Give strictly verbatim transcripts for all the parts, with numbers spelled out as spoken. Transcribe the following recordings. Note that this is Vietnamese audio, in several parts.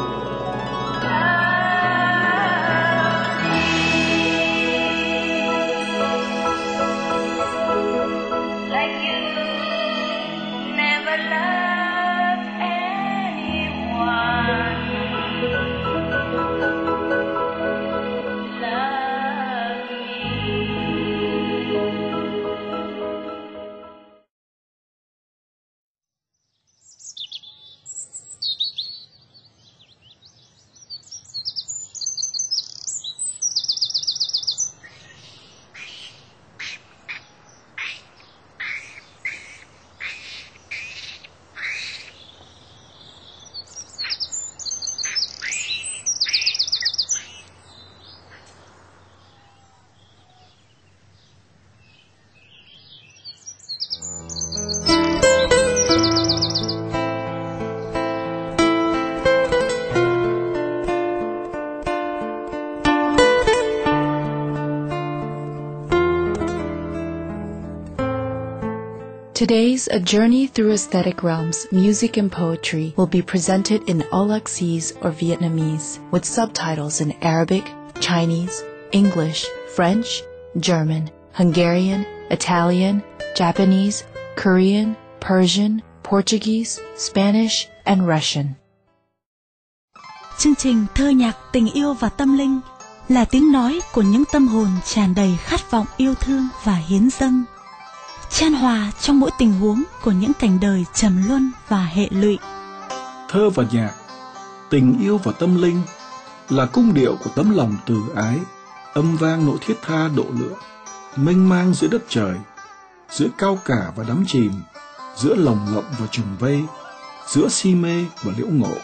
Today's A Journey Through Aesthetic Realms, Music and Poetry will be presented in Aulacese or Vietnamese with subtitles in Arabic, Chinese, English, French, German, Hungarian, Italian, Japanese, Korean, Persian, Portuguese, Spanish, and Russian. Chương trình Thơ nhạc tình yêu và tâm linh là tiếng nói của những tâm hồn tràn đầy khát vọng yêu thương và hiến dâng, chan hòa trong mỗi tình huống của những cảnh đời trầm luân và hệ lụy. Thơ và nhạc, tình yêu và tâm linh là cung điệu của tấm lòng từ ái, âm vang nỗi thiết tha độ lượng, mênh mang giữa đất trời, giữa cao cả và đắm chìm, giữa lồng lộng và trùng vây, giữa si mê và liễu ngộ.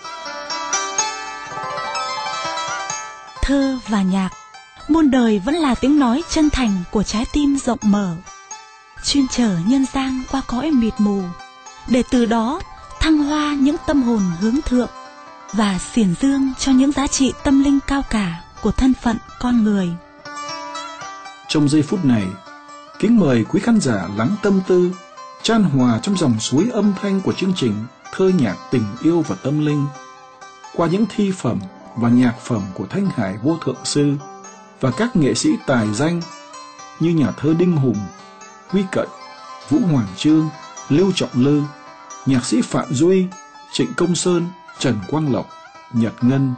Thơ và nhạc, muôn đời vẫn là tiếng nói chân thành của trái tim rộng mở, chuyên chở nhân gian qua cõi mịt mù, để từ đó thăng hoa những tâm hồn hướng thượng và xiển dương cho những giá trị tâm linh cao cả của thân phận con người. Trong giây phút này, kính mời quý khán giả lắng tâm tư, chan hòa trong dòng suối âm thanh của chương trình Thơ nhạc tình yêu và tâm linh, qua những thi phẩm và nhạc phẩm của Thanh Hải Vô Thượng Sư và các nghệ sĩ tài danh như nhà thơ Đinh Hùng, Huy Cận, Vũ Hoàng Chương, Lưu Trọng Lư, nhạc sĩ Phạm Duy, Trịnh Công Sơn, Trần Quang Lộc, Nhật Ngân.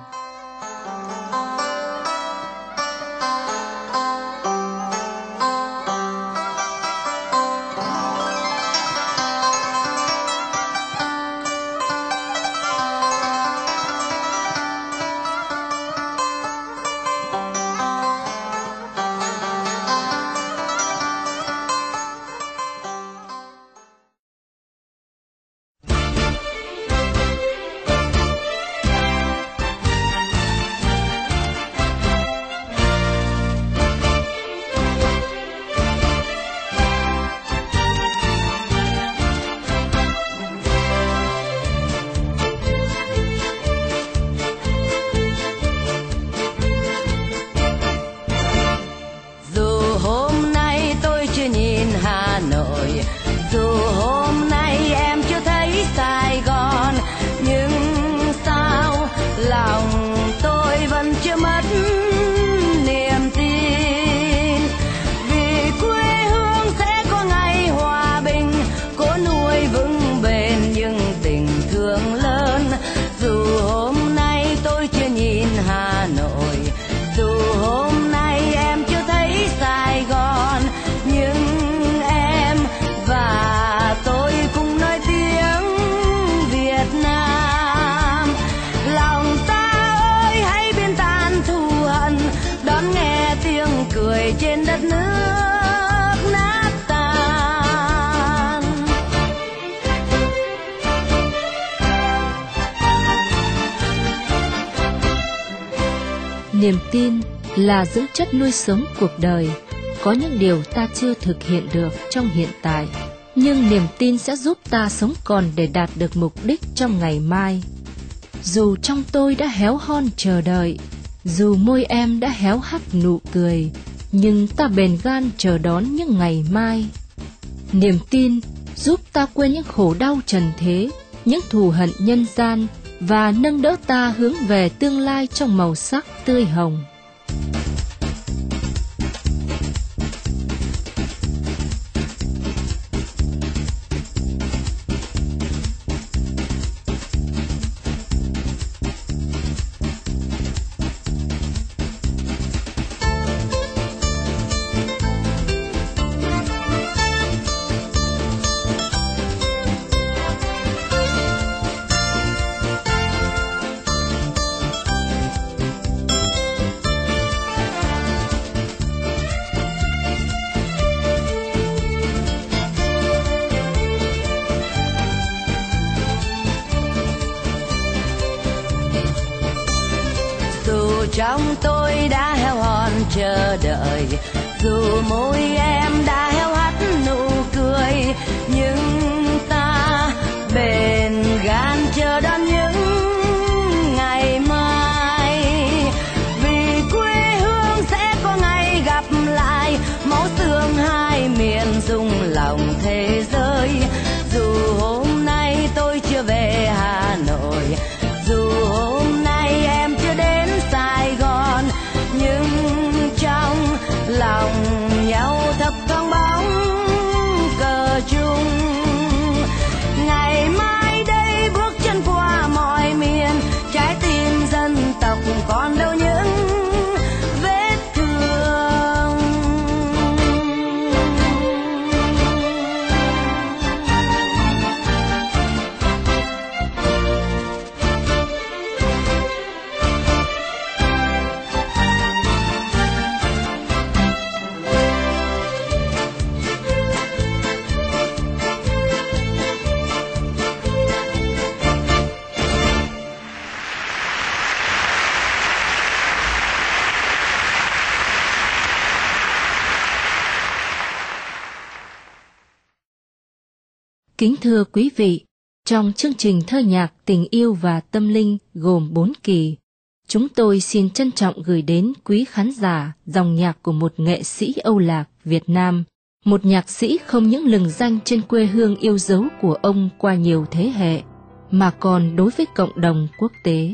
Trên đất nước nát tan. Niềm tin là dưỡng chất nuôi sống cuộc đời. Có những điều ta chưa thực hiện được trong hiện tại, nhưng niềm tin sẽ giúp ta sống còn để đạt được mục đích trong ngày mai. Dù trong tôi đã héo hon chờ đợi, dù môi em đã héo hắt nụ cười, nhưng ta bền gan chờ đón những ngày mai. Niềm tin giúp ta quên những khổ đau trần thế, những thù hận nhân gian, và nâng đỡ ta hướng về tương lai trong màu sắc tươi hồng. Trong tôi đã heo hon chờ đợi, dù môi em đã héo hắt nụ cười, nhưng ta bền gan chờ đón những ngày mai. Vì quê hương sẽ có ngày gặp lại, máu xương hai miền rung lòng thế giới. Dù hôm nay tôi chưa về Hà Nội, dù hôm nay em chưa đến Sài Gòn, nhưng trong lòng nhau thấp thoáng bóng cờ chung. Ngày mai đây bước chân qua mọi miền, trái tim dân tộc còn đâu những vết thương. Kính thưa quý vị, trong chương trình thơ nhạc Tình yêu và tâm linh gồm bốn kỳ, chúng tôi xin trân trọng gửi đến quý khán giả dòng nhạc của một nghệ sĩ Âu Lạc Việt Nam, một nhạc sĩ không những lừng danh trên quê hương yêu dấu của ông qua nhiều thế hệ, mà còn đối với cộng đồng quốc tế.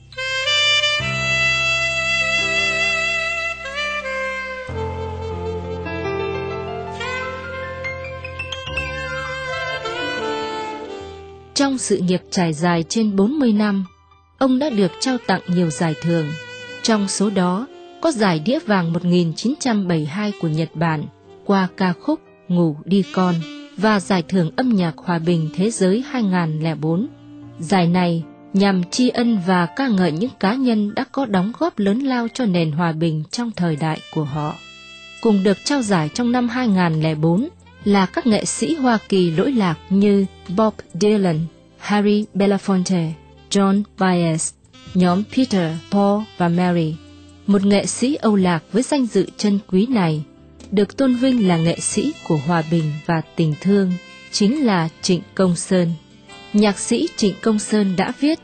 Trong sự nghiệp trải dài trên bốn mươi năm, ông đã được trao tặng nhiều giải thưởng. Trong số đó có giải đĩa vàng một nghìn chín trăm bảy mươi hai của Nhật Bản qua ca khúc Ngủ đi con và giải thưởng âm nhạc hòa bình thế giới hai nghìn không trăm lẻ bốn. Giải này nhằm tri ân và ca ngợi những cá nhân đã có đóng góp lớn lao cho nền hòa bình trong thời đại của họ. Cùng được trao giải trong năm hai nghìn không trăm lẻ bốn là các nghệ sĩ Hoa Kỳ lỗi lạc như Bob Dylan, Harry Belafonte, John Baez, nhóm Peter, Paul và Mary. Một nghệ sĩ Âu Lạc với danh dự chân quý này được tôn vinh là nghệ sĩ của hòa bình và tình thương, chính là Trịnh Công Sơn. Nhạc sĩ Trịnh Công Sơn đã viết: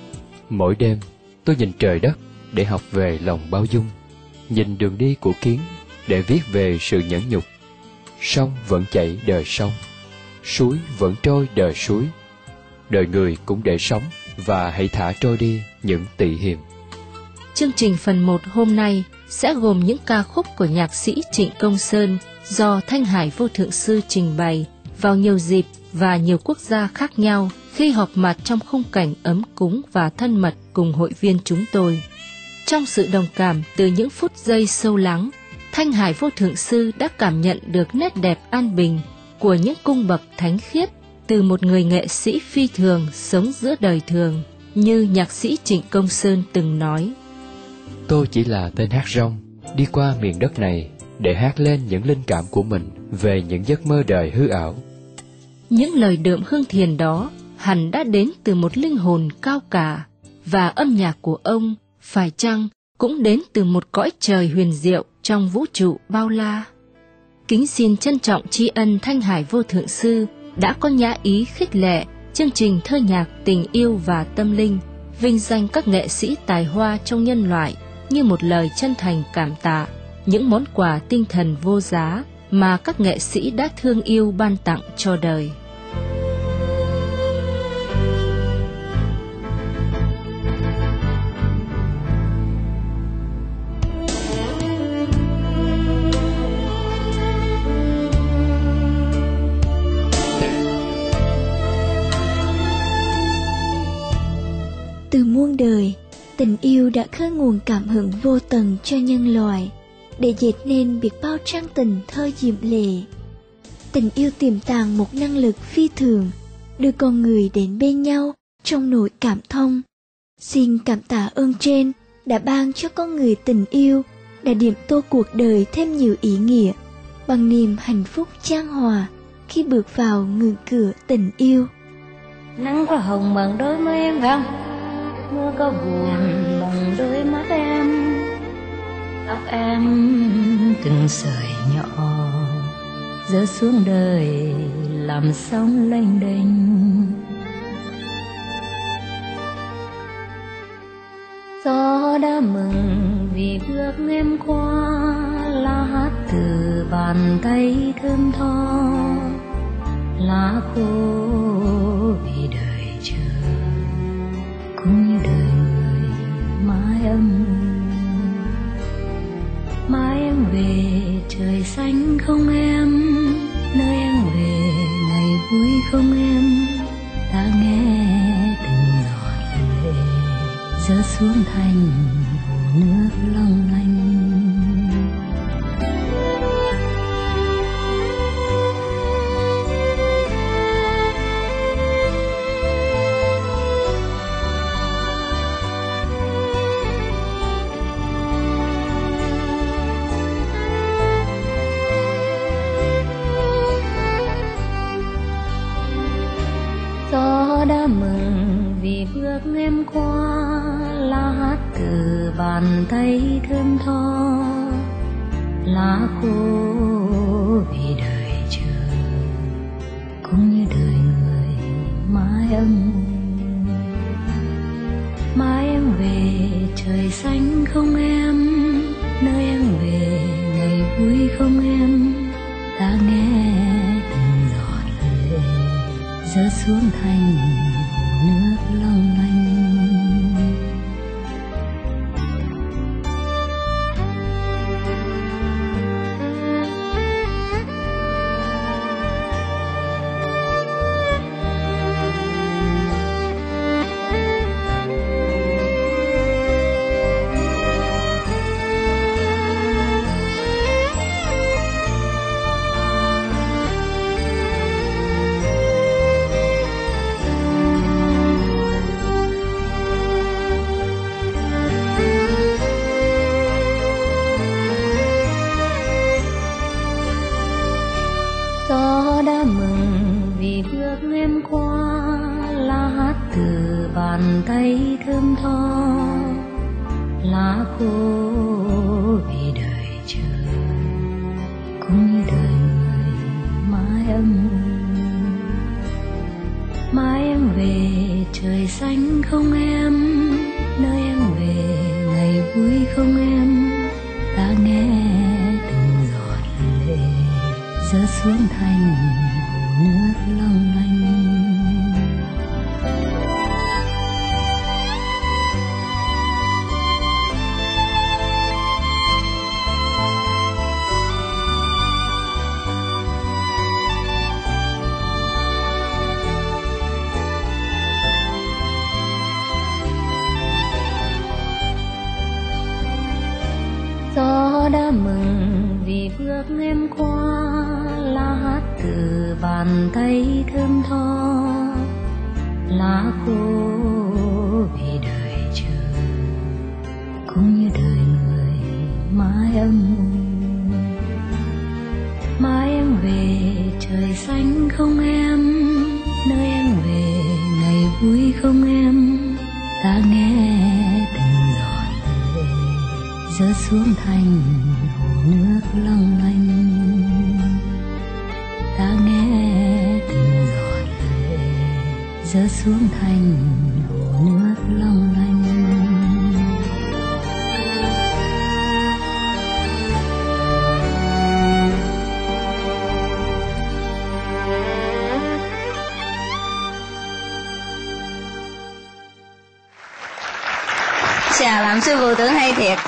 Mỗi đêm tôi nhìn trời đất để học về lòng bao dung, nhìn đường đi của kiến để viết về sự nhẫn nhục. Sông vẫn chảy đời sông, suối vẫn trôi đời suối. Đời người cũng để sống và hãy thả trôi đi những tị hiềm. Chương trình phần một hôm nay sẽ gồm những ca khúc của nhạc sĩ Trịnh Công Sơn do Thanh Hải Vô Thượng Sư trình bày vào nhiều dịp và nhiều quốc gia khác nhau khi họp mặt trong khung cảnh ấm cúng và thân mật cùng hội viên chúng tôi. Trong sự đồng cảm từ những phút giây sâu lắng, Thanh Hải Vô Thượng Sư đã cảm nhận được nét đẹp an bình của những cung bậc thánh khiết từ một người nghệ sĩ phi thường sống giữa đời thường, như nhạc sĩ Trịnh Công Sơn từng nói: Tôi chỉ là tên hát rong, đi qua miền đất này để hát lên những linh cảm của mình về những giấc mơ đời hư ảo. Những lời đượm hương thiền đó hẳn đã đến từ một linh hồn cao cả, và âm nhạc của ông phải chăng cũng đến từ một cõi trời huyền diệu trong vũ trụ bao la. Kính xin trân trọng tri ân Thanh Hải Vô Thượng Sư đã có nhã ý khích lệ chương trình thơ nhạc Tình yêu và tâm linh, vinh danh các nghệ sĩ tài hoa trong nhân loại như một lời chân thành cảm tạ những món quà tinh thần vô giá mà các nghệ sĩ đã thương yêu ban tặng cho đời. Từ muôn đời, tình yêu đã khơi nguồn cảm hứng vô tận cho nhân loại, để dệt nên biết bao trang tình thơ diễm lệ. Tình yêu tiềm tàng một năng lực phi thường, đưa con người đến bên nhau trong nỗi cảm thông. Xin cảm tạ ơn trên đã ban cho con người tình yêu, đã điểm tô cuộc đời thêm nhiều ý nghĩa, bằng niềm hạnh phúc chan hòa khi bước vào ngưỡng cửa tình yêu. Nắng có hồng bằng đôi môi em vàng, mưa có buồn bằng đôi mắt em, tóc em từng sợi nhỏ rơi xuống đời làm sóng lênh đênh. Gió đã mừng vì bước em qua, lá hát từ bàn tay thơm tho, lá khô vì đời chờ, cũng như đời người mãi âm. Mãi em về trời xanh không em, nơi em về ngày vui không em, ta nghe từng giọt lệ rơi xuống thành hồ nước long lanh. Gió đã mừng vì bước em qua, lá hát từ bàn tay thơm tho, lá khô vì đời chờ, cũng như đời người mãi âm. Mãi em về trời xanh không em, nơi em về ngày vui không em, ta nghe từng giọt lệ rơi xuống thành hồ nước long lanh. Gió đã mừng vì bước em qua, lá hát từ bàn tay thơm tho, lá khô vì đời chờ, cũng như đời người mãi âm. Mãi em về trời xanh không em, nơi em về ngày vui không em, ta nghe từng giọt lệ rơi xuống thành hồ nước long lanh. Gió đã mừng vì bước em qua, lá hát từ bàn tay thơm tho, lá khô vì đời chờ, cũng như đời người mãi âm. Mãi em về trời xanh không em, nơi em về ngày vui không em, ta nghe từng giọt lệ rơi xuống thành hồ nước long lanh. Ta nghe từng giọt lệ rơi xuống thành hồ nước long lanh. Chà, làm sư phụ tưởng hay thiệt.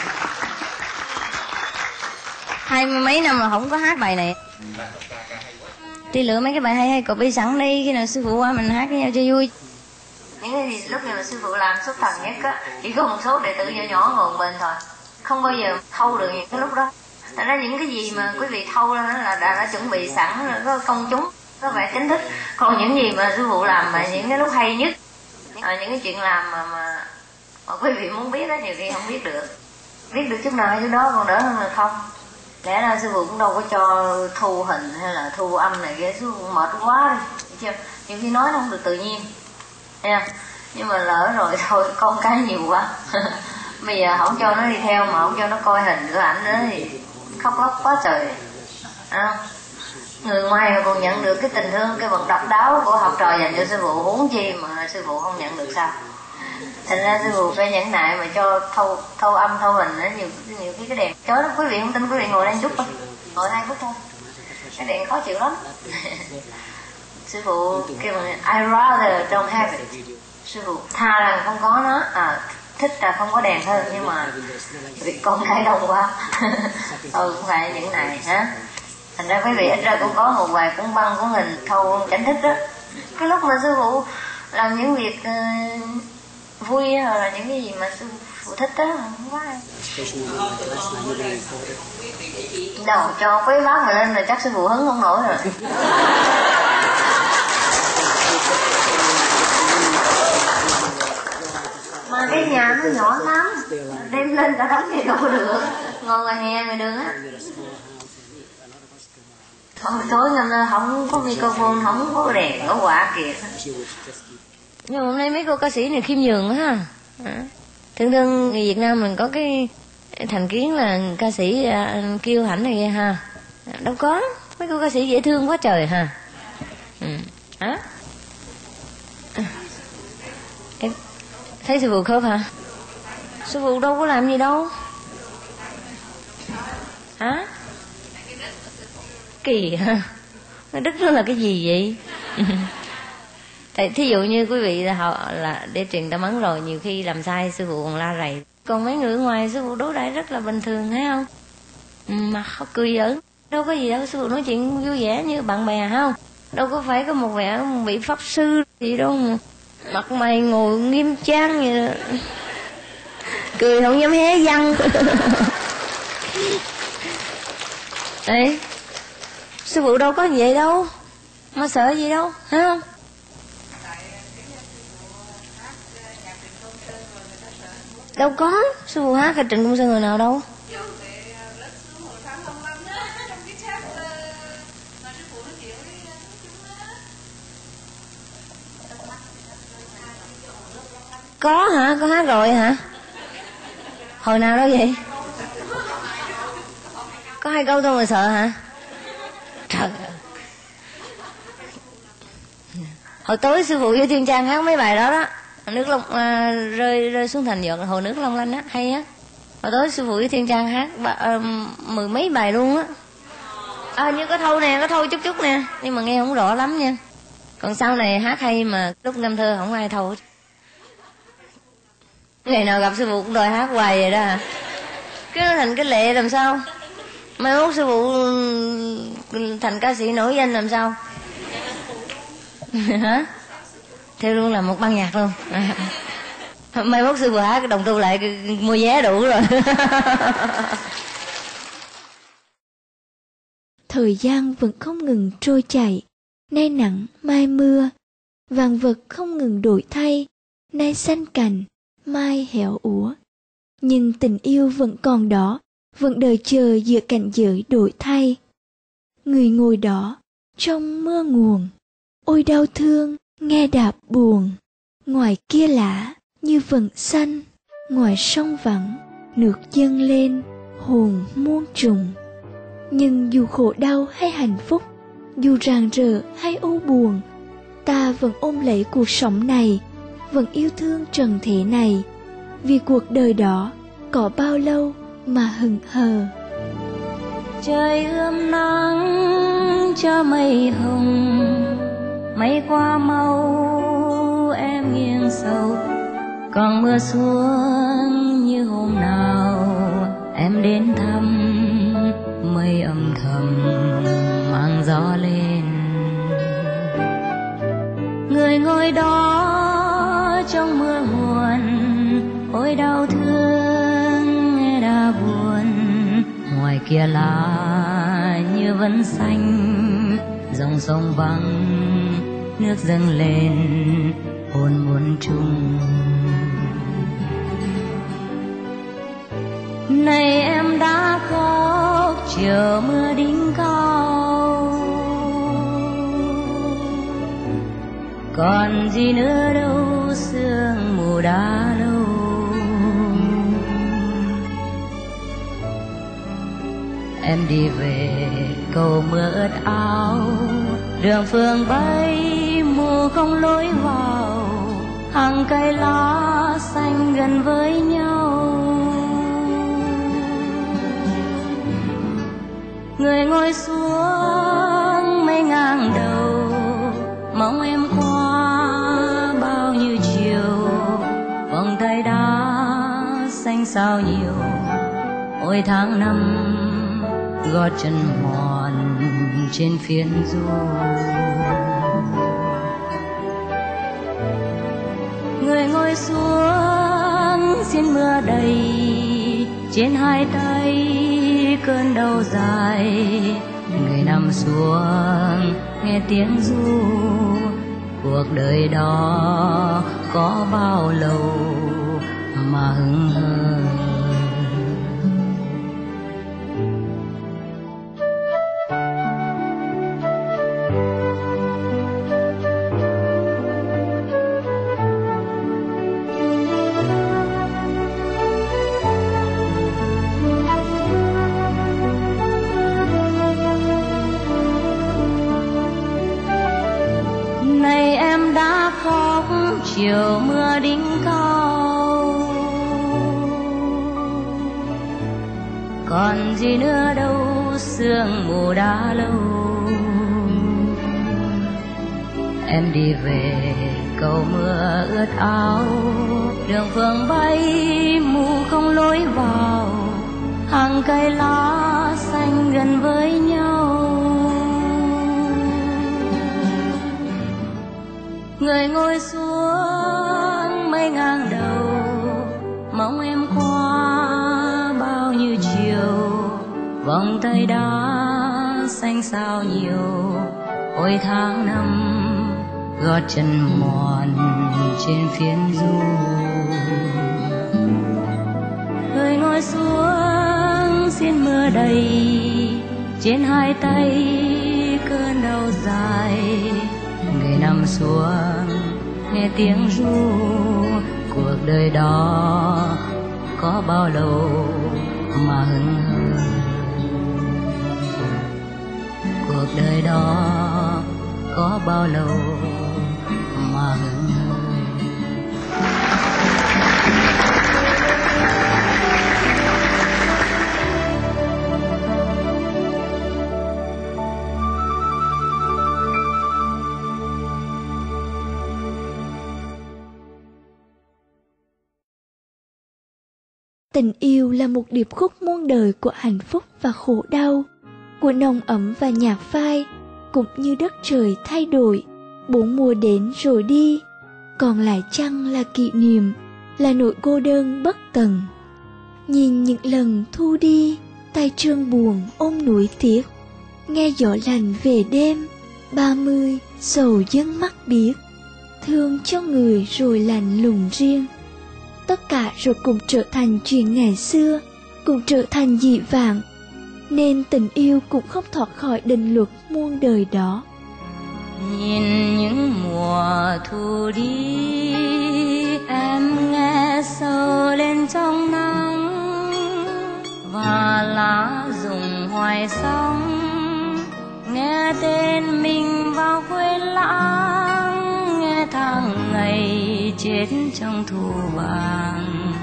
Hai mươi mấy năm mà không có hát bài này. Đi lựa mấy cái bài hay hay copy sẵn đi, khi nào sư phụ qua mình hát với nhau cho vui. Những cái gì lúc này mà sư phụ làm xuất thần nhất á, chỉ có một số đệ tử nhỏ nhỏ ngồi bên thôi, không bao giờ thâu được những cái lúc đó. Thật ra những cái gì mà quý vị thâu ra là đã, đã chuẩn bị sẵn rồi, có công chúng, có vẻ chính thức. Còn những gì mà sư phụ làm mà những cái lúc hay nhất, à, những cái chuyện làm mà mà, mà quý vị muốn biết đó, nhiều khi không biết được. Biết được chút nào hay chút đó, còn đỡ hơn là không. Lẽ ra sư phụ cũng đâu có cho thu hình hay là thu âm này kia, sư phụ mệt quá đi, nhiều khi nói nó không được tự nhiên. Nha. Nhưng mà lỡ rồi thôi, con cái nhiều quá. Bây giờ không cho nó đi theo mà không cho nó coi hình của ảnh nữa thì khóc lóc quá trời. À, người ngoài còn nhận được cái tình thương, cái vật độc đáo của học trò dành cho sư phụ, huống chi mà sư phụ không nhận được sao. Thành ra sư phụ phải nhẫn nại mà cho thâu thâu âm thâu hình nữa, nhiều nhiều khi cái đèn chói lắm. Quý vị không tin, quý vị ngồi đây chút thôi, ngồi hai phút thôi, cái đèn khó chịu lắm. Sư phụ kêu mà I rather don't have it. Sư phụ tha rằng không có nó, à, thích là không có đèn hơn, nhưng mà vì con cái đông quá. Ừ, cũng phải những này hả. Thành ra quý vị ít ra cũng có một vài cuốn băng cuốn hình thâu cảnh thích đó. Cái lúc mà sư phụ làm những việc uh, vui hoặc là những cái gì mà sư phụ thích đó, không có ai. Đầu cho quấy bác mà lên là chắc sư phụ hứng không nổi rồi. Mà cái nhà nó nhỏ lắm, đem lên cả đống thì đâu có được, ngồi ngoài hè ngoài đường á. Thôi tối ngày nay không có microphone, không có đèn, có quạ kìa. Nhưng mà hôm nay mấy cô ca sĩ này khiêm nhường quá ha. Thường thường người Việt Nam mình có cái thành kiến là ca sĩ kiêu hãnh này kia ha. Đâu có, mấy cô ca sĩ dễ thương quá trời ha. Ừ. Hả? Em thấy sư phụ khớp hả? Sư phụ đâu có làm gì đâu. Hả? Kỳ ha. Nó đứt nó là cái gì vậy? Tại thí dụ như quý vị là họ là để truyền tâm ấn rồi, nhiều khi làm sai sư phụ còn la rầy. Còn mấy người ở ngoài sư phụ đối đãi rất là bình thường, thấy không? Mà họ cười giỡn, đâu có gì đâu, sư phụ nói chuyện vui vẻ như bạn bè, không? Đâu có phải có một vẻ bị pháp sư gì đâu mà mặt mày ngồi nghiêm trang vậy đó. Cười không dám hé răng. Đấy, sư phụ đâu có vậy đâu, mà sợ gì đâu, thấy không? Đâu có, sư phụ hát cái Trịnh Công Sơn người nào đâu. Có hả? Có hát rồi hả? Hồi nào đó vậy? Có hai câu thôi mà sợ hả? Trời. Hồi tối sư phụ với Thiên Trang hát mấy bài đó đó. Nước long à, rơi rơi xuống thành giọt hồ nước long lanh á, hay á. Hồi tối sư phụ với Thiên Trang hát ba, à, mười mấy bài luôn á. À, như có thâu nè, có thâu chút chút nè, nhưng mà nghe không rõ lắm nha. Còn sau này hát hay mà lúc ngâm thơ không ai thâu. Ngày nào gặp sư phụ cũng đòi hát hoài vậy đó hả? Cứ thành cái lệ làm sao? Mai mốt sư phụ thành ca sĩ nổi danh làm sao? Hả? Theo luôn là một ban nhạc luôn. Mai mốt sư phụ hát đồng tu lại mua vé đủ rồi. Thời gian vẫn không ngừng trôi chảy, nay nắng mai mưa, vạn vật không ngừng đổi thay, nay xanh cành, mai héo úa. Nhưng tình yêu vẫn còn đó, vẫn đợi chờ giữa cảnh giới đổi thay. Người ngồi đó trong mưa nguồn, ôi đau thương nghe đạp buồn. Ngoài kia lá như vẫn xanh, ngoài sông vắng nước dâng lên hồn muôn trùng. Nhưng dù khổ đau hay hạnh phúc, dù rạng rỡ hay u buồn, ta vẫn ôm lấy cuộc sống này, vẫn yêu thương trần thế này, vì cuộc đời đó có bao lâu mà hững hờ. Trời ươm nắng cho mây hồng, mây qua mau em nghiêng sâu, còn mưa xuống như hôm nào em đến thăm, mây âm thầm mang gió lên. Người ngồi đó trong mưa nguồn, ôi đau thương nghe đã buồn. Ngoài kia lá như vẫn xanh, dòng sông vắng nước dâng lên hồn muôn trùng. Này em đã khóc chờ mưa đỉnh cao, còn gì nữa đâu sương mù đã lâu. Em đi về cầu mưa ướt áo, đường phương bay mù không lối vào, hàng cây lá xanh gần với nhau. Người ngồi xuống mây ngang đầu, mong em qua bao nhiêu chiều. Vòng tay đá xanh sao nhiều, ôi tháng năm gót chân mòn trên phiến du. Người ngồi xuống xin mưa đầy, trên hai tay cơn đau dài. Người nằm xuống nghe tiếng ru, cuộc đời đó có bao lâu mà hững hờ. Chiều mưa đỉnh cao, còn gì nữa đâu sương mù đã lâu. Em đi về cầu mưa ướt áo, đường phương bay mù không lối vào, hàng cây lá xanh gần với nhau. Người ngồi xuống mây ngang đầu, mong em qua bao nhiêu chiều. Vòng tay đá xanh sao nhiều, ôi tháng năm gót chân mòn trên phiến du. Người ngồi xuống xin mưa đầy, trên hai tay cơn đau dài. Người nằm xuống nghe tiếng ru, cuộc đời đó có bao lâu mà hững hờ. Cuộc đời đó có bao lâu mà hững hờ. Tình yêu là một điệp khúc muôn đời của hạnh phúc và khổ đau, của nồng ấm và nhạt phai, cũng như đất trời thay đổi, bốn mùa đến rồi đi, còn lại chăng là kỷ niệm, là nỗi cô đơn bất tận. Nhìn những lần thu đi, tay trơn buồn ôm núi tiếc, nghe gió lạnh về đêm, ba mươi sầu dâng mắt biếc, thương cho người rồi lạnh lùng riêng. Tất cả rồi cũng trở thành chuyện ngày xưa, cũng trở thành dị vãng, nên tình yêu cũng không thoát khỏi định luật muôn đời đó. Nhìn những mùa thu đi, em nghe sầu lên trong nắng, và lá rụng hoài sóng, nghe tên mình vào quên lãng, nghe tháng ngày chết trong thu vàng.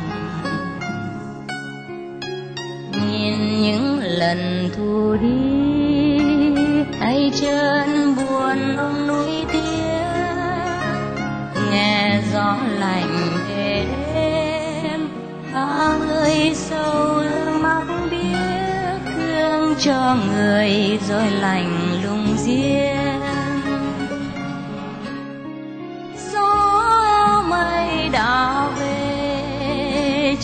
Nhìn những lần thu đi, tay chân buồn ôm núi tiếc, nghe gió lạnh về đêm, ba người sâu mắt biết, thương cho người rồi lạnh lùng riêng. Gió mây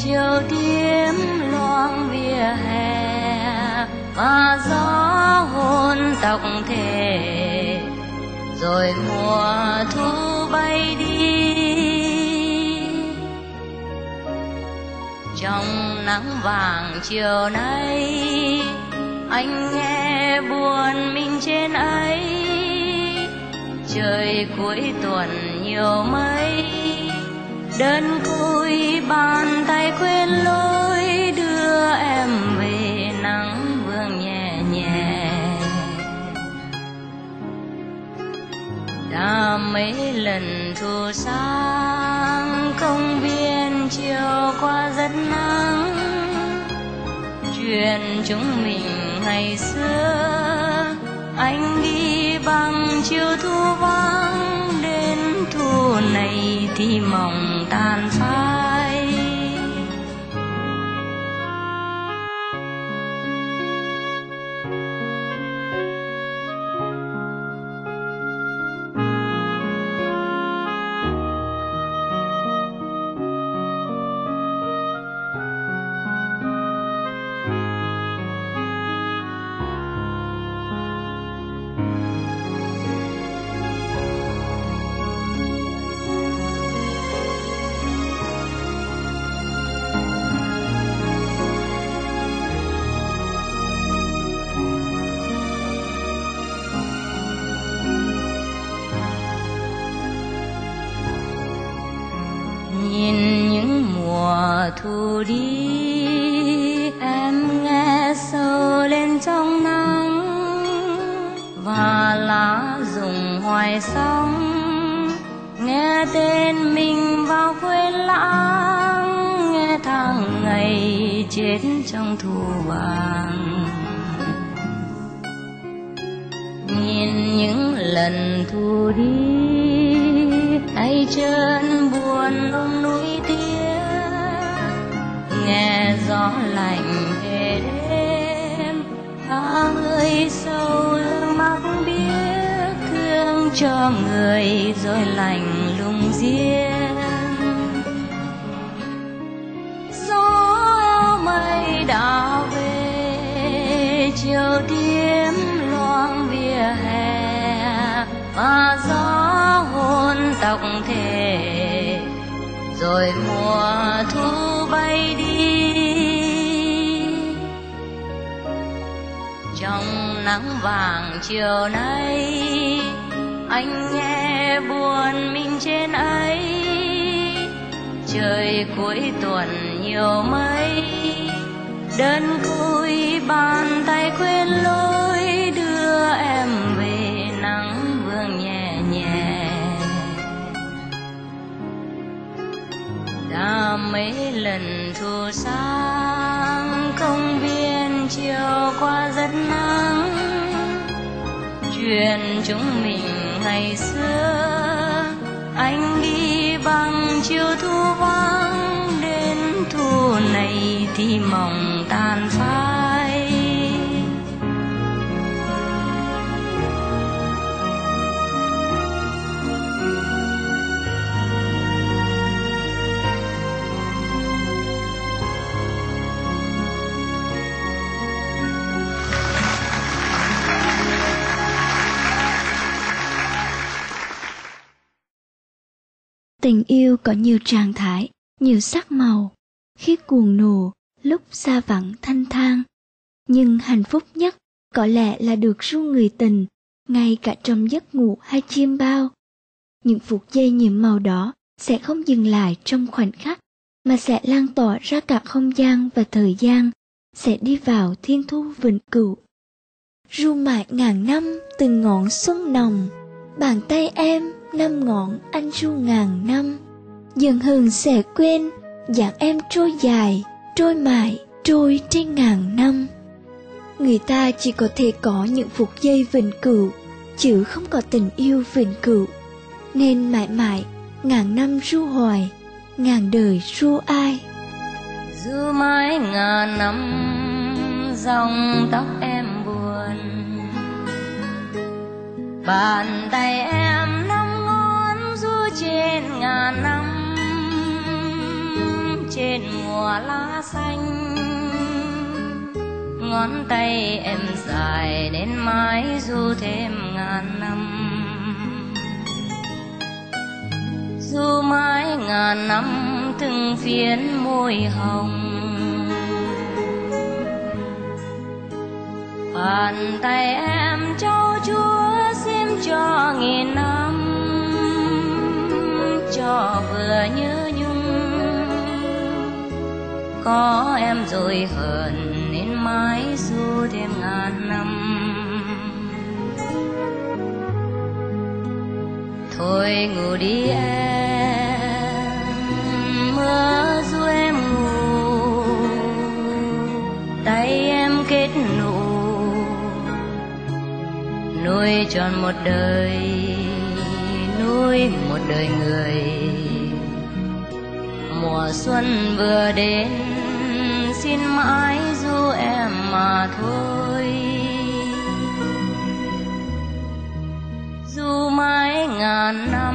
chiều tím loang vỉa hè và gió hôn tóc thề, rồi mùa thu bay đi. Trong nắng vàng chiều nay anh nghe buồn mình trên ấy, trời cuối tuần nhiều mây, đơn côi bàn tay quên lối đưa em về nắng vương nhẹ nhẹ. Đã mấy lần thu sáng công viên chiều qua rất nắng, chuyện chúng mình ngày xưa anh đi bằng chiều thu vắng, đến thu này thì mộng tan phai. Nhìn những mùa thu đi, em nghe sâu lên trong nắng, và lá rụng hoài sóng, nghe tên mình vào quên lãng, nghe tháng ngày chết trong thu vàng. Nhìn những lần thu đi, tay chân buồn ôm núi tía, nghe gió lạnh về đêm, ta người sâu lưng mắc biết, thương cho người rồi lạnh lùng riêng. Gió eo mây đã về, chiều tím loang vỉa hè, và gió hôn tóc thề, rồi mùa thu bay đi. Trong nắng vàng chiều nay anh nghe buồn mình trên ấy, trời cuối tuần nhiều mây, đơn côi bàn tay quên lối đưa em về nắng vương nhẹ nhẹ. Đã mấy lần thu sáng công viên chiều qua rất nắng, chuyện chúng mình ngày xưa anh đi bằng chiều thu vắng, đến thu này thì mộng tan phai. Tình yêu có nhiều trạng thái, nhiều sắc màu, khi cuồng nộ, lúc xa vắng thanh thang. Nhưng hạnh phúc nhất có lẽ là được ru người tình, ngay cả trong giấc ngủ hay chiêm bao. Những phút giây nhiệm màu đó sẽ không dừng lại trong khoảnh khắc, mà sẽ lan tỏa ra cả không gian và thời gian, sẽ đi vào thiên thu vĩnh cửu. Ru mãi ngàn năm từng ngọn xuân nồng, bàn tay em năm ngọn anh ru ngàn năm. Dần hờn sẽ quên, dáng em trôi dài, trôi mãi, trôi trên ngàn năm. Người ta chỉ có thể có những phút giây vĩnh cửu, chứ không có tình yêu vĩnh cửu. Nên mãi mãi, ngàn năm ru hoài, ngàn đời ru ai. Ru mãi ngàn năm, dòng tóc em buồn, bàn tay em năm ngón ru trên ngàn năm, trên trên mùa lá xanh. Ngón tay em dài đến mãi du thêm ngàn năm, du mãi ngàn năm từng phiến môi hồng. Bàn tay em trau chúa xiêm cho nghìn năm, cho vừa nhớ nhung. Có em rồi hờn nên mãi du thêm ngàn năm. Thôi ngủ đi em, mưa du em ngủ, tay em kết nụ nuôi tròn một đời, nuôi một đời người. Mùa xuân vừa đến xin mãi du em mà thôi, du mãi ngàn năm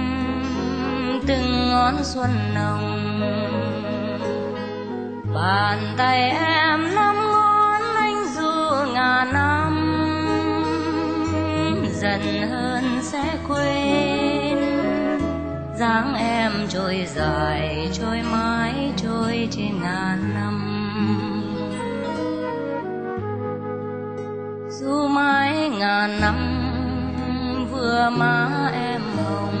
từng ngón xuân nồng. Bàn tay em năm ngón anh du ngàn năm, dần hơn sẽ quên dáng em trôi dài, trôi mãi trôi trên ngàn năm. Du mãi ngàn năm vừa má em hồng,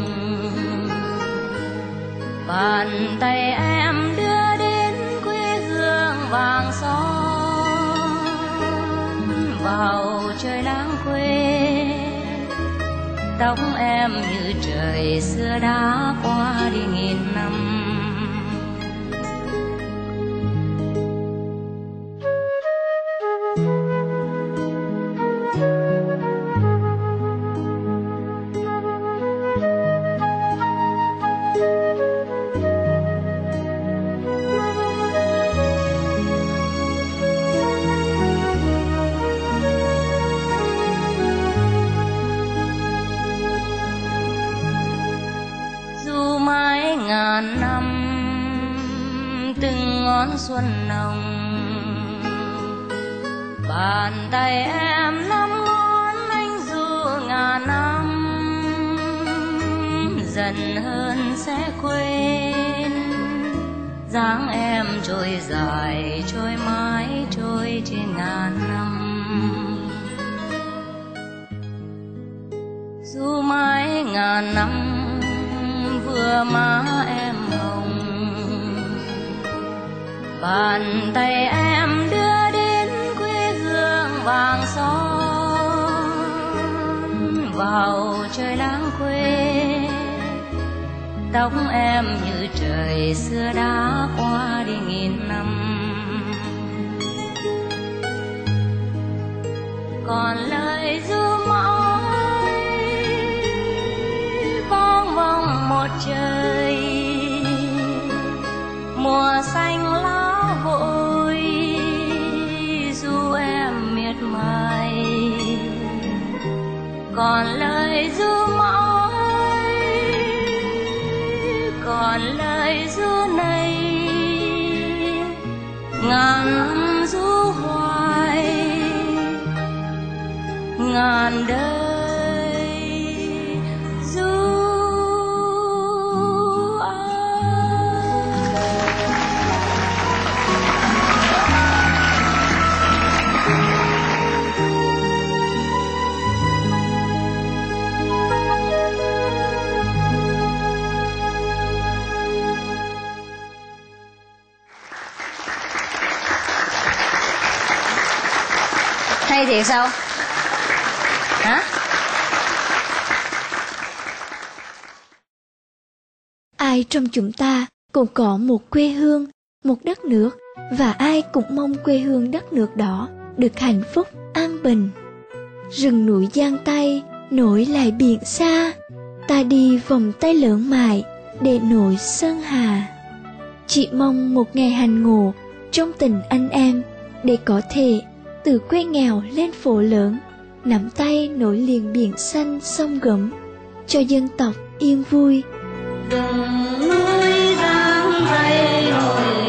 bàn tay em đưa đến quê hương vàng son, vào trời lãng quê. Tóc em như trời xưa đã qua đi nghìn năm. Ngàn năm từng ngón xuân nồng, bàn tay em năm ngón anh du ngàn năm, dần hơn sẽ quên dáng em trôi dài, trôi mãi trôi trên ngàn năm. Du mãi ngàn năm vừa má em hồng, bàn tay em đưa đến quê hương vàng son, vào trời lãng quê. Tóc em như trời xưa đã qua đi nghìn năm. Còn lời ru mãi vang vọng một trời, mùa xanh lá vội du em miệt mài. Còn lời ru mãi, còn lời ru này, ngàn năm ru hoài, ngàn đời hay thiệt sao? Hả? Ai trong chúng ta cũng có một quê hương, một đất nước, và ai cũng mong quê hương đất nước đó được hạnh phúc, an bình. Rừng núi giang tay nối lại biển xa, ta đi vòng tay lớn mại để nối sơn hà. Chỉ mong một ngày hành ngộ trong tình anh em, để có thể từ quê nghèo lên phố lớn, nắm tay nối liền biển xanh sông gấm, cho dân tộc yên vui. Rừng núi giăng tay nối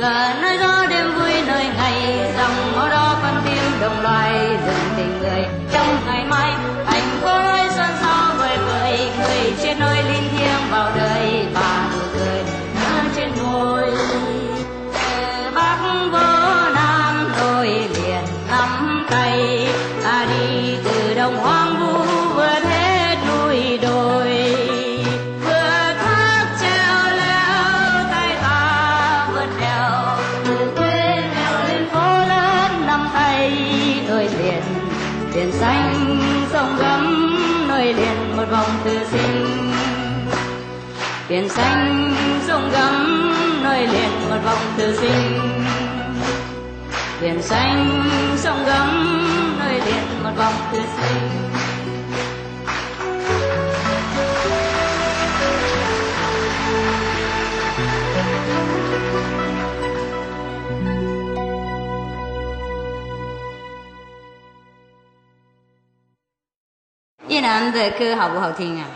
là nơi gió đêm vui nơi ngày dòng máu đó con tim đồng loài rừng tình người trong ngày mai thành phố ơi xuân sao vời vợi cười trên nôi linh thiêng vào đời và nụ cười nở trên môi từ bắc vô nam nối liền nắm tay ta đi từ đồng hoang vu vượt hết núi đồi vượt thác treo leo tay ta vượt đèo từ quê leo lên phố lớn nắm tay nối liền biển xanh sông gấm nối liền một vòng từ sinh biển xanh sông gấm nối liền một vòng từ sinh biển xanh sông gấm nối liền một vòng từ sinh. Yên an về cơ hảo hảo thình à?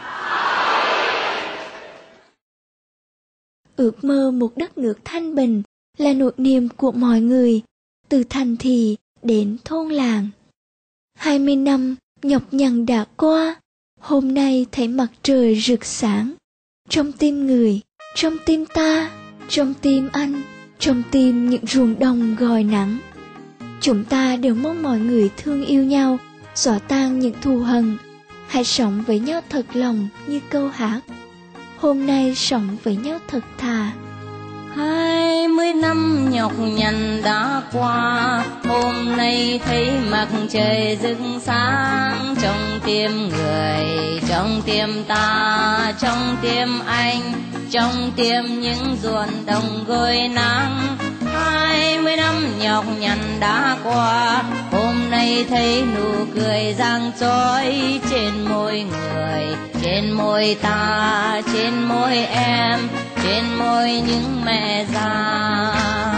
Ước mơ một đất nước thanh bình là nỗi niềm của mọi người, từ thành thị đến thôn làng. Hai mươi năm nhọc nhằn đã qua, hôm nay thấy mặt trời rực sáng. Trong tim người, trong tim ta, trong tim anh, trong tim những ruộng đồng gòi nắng. Chúng ta đều mong mọi người thương yêu nhau, xóa tan những thù hằn. Hãy sống với nhau thật lòng như câu hát. Hôm nay sống với nhau thật thà. Hai mươi năm nhọc nhằn đã qua, hôm nay thấy mặt trời rực sáng. Trong tim người, trong tim ta, trong tim anh, trong tim những ruộng đồng gôi nắng. Hai mươi năm nhọc nhằn đã qua, hôm nay thấy nụ cười giang chói trên môi người, trên môi ta, trên môi em, trên môi những mẹ già.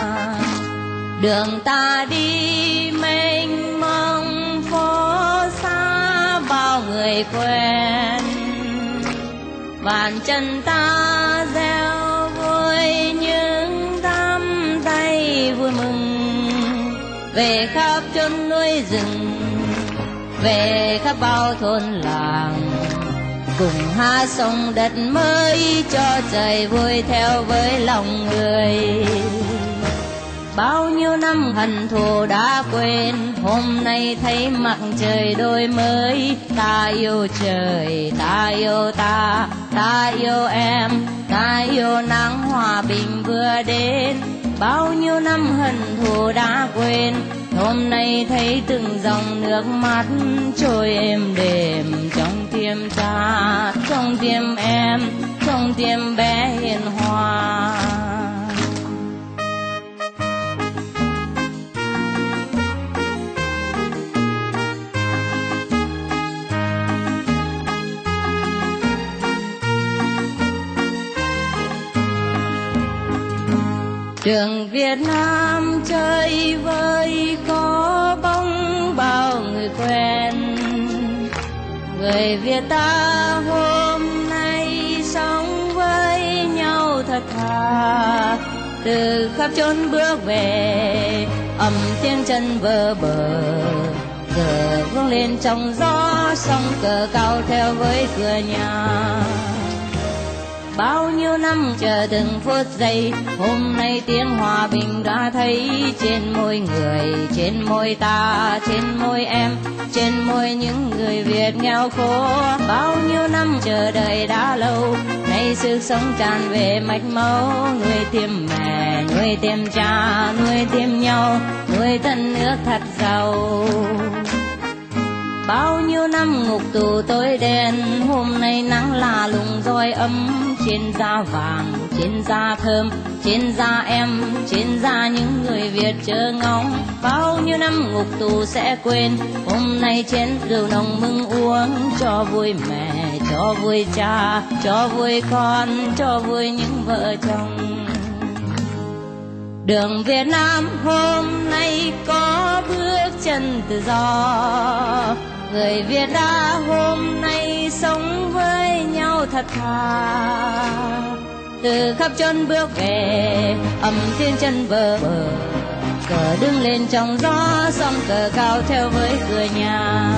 Đường ta đi mênh mông phố xa bao người quen, bàn chân ta reo vui những đám tay vui mừng. Về khắp chốn núi rừng, về khắp bao thôn làng, cùng hát sông đất mới cho trời vui theo với lòng người. Bao nhiêu năm hận thù đã quên, hôm nay thấy mặt trời đôi mới. Ta yêu trời, ta yêu ta, ta yêu em, ta yêu nắng hòa bình vừa đến. Bao nhiêu năm hận thù đã quên, hôm nay thấy từng dòng nước mắt trôi êm đềm trong tim ta, trong tim em, trong tim bé hiền hòa. Đường Việt Nam chơi vơi có bóng bao người quen. Người Việt ta hôm nay sống với nhau thật thà. Từ khắp chốn bước về, ầm tiếng chân vơ bờ. Cờ vang lên trong gió, sóng cờ cao theo với cửa nhà. Bao nhiêu năm chờ từng phút giây, hôm nay tiếng hòa bình đã thấy trên môi người, trên môi ta, trên môi em, trên môi những người Việt nghèo khổ. Bao nhiêu năm chờ đợi đã lâu, nay sức sống tràn về mạch máu. Nuôi tim mẹ, nuôi tim cha, nuôi tim nhau, nuôi đất nước thật giàu. Bao nhiêu năm ngục tù tối đen, hôm nay nắng là lùng roi ấm. Trên da vàng, trên da thơm, trên da em, trên da những người Việt chờ ngóng. Bao nhiêu năm ngục tù sẽ quên, hôm nay chén rượu nồng mừng uống. Cho vui mẹ, cho vui cha, cho vui con, cho vui những vợ chồng. Đường Việt Nam hôm nay có bước chân tự do. Người Việt đã hôm nay sống với nhau thật thà. Từ khắp chốn bước về, ầm trên chân bờ bờ, cờ đứng lên trong gió, song cờ cao theo với cửa nhà.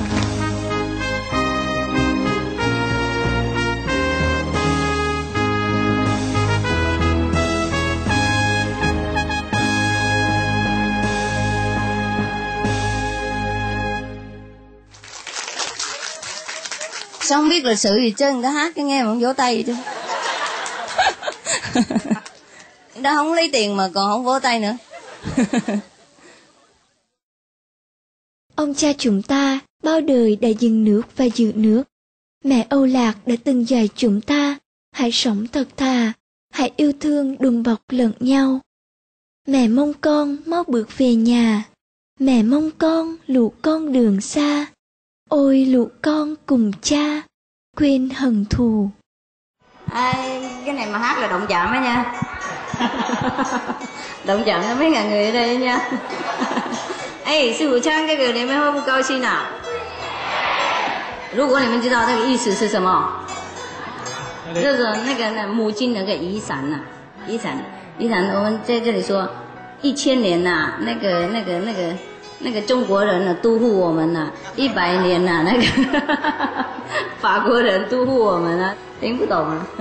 Sao không biết lịch sử gì chứ, người ta hát cái nghe mà không vỗ tay gì chứ. Người ta không lấy tiền mà còn không vỗ tay nữa. Ông cha chúng ta bao đời đã dừng nước và giữ nước. Mẹ Âu Lạc đã từng dạy chúng ta hãy sống thật thà, hãy yêu thương đùm bọc lẫn nhau. Mẹ mong con mau bước về nhà, mẹ mong con lũ con đường xa. Ôi lũ con cùng cha, quên hận thù. Ai, cái này mà hát là động chạm á nha. Động chạm cho mấy ngàn người ở đây nha. Ê, sư phụ唱这个你们会不高兴啊？如果你们知道这个意思是什么，这个那个那母亲那个遗产呐、啊，遗产遗产，我们在这里说一千年呐、啊，那个那个那个那个中国人呢督护我们呐、啊，一百年呐、啊，那个法国人督护我们啊，听不懂啊。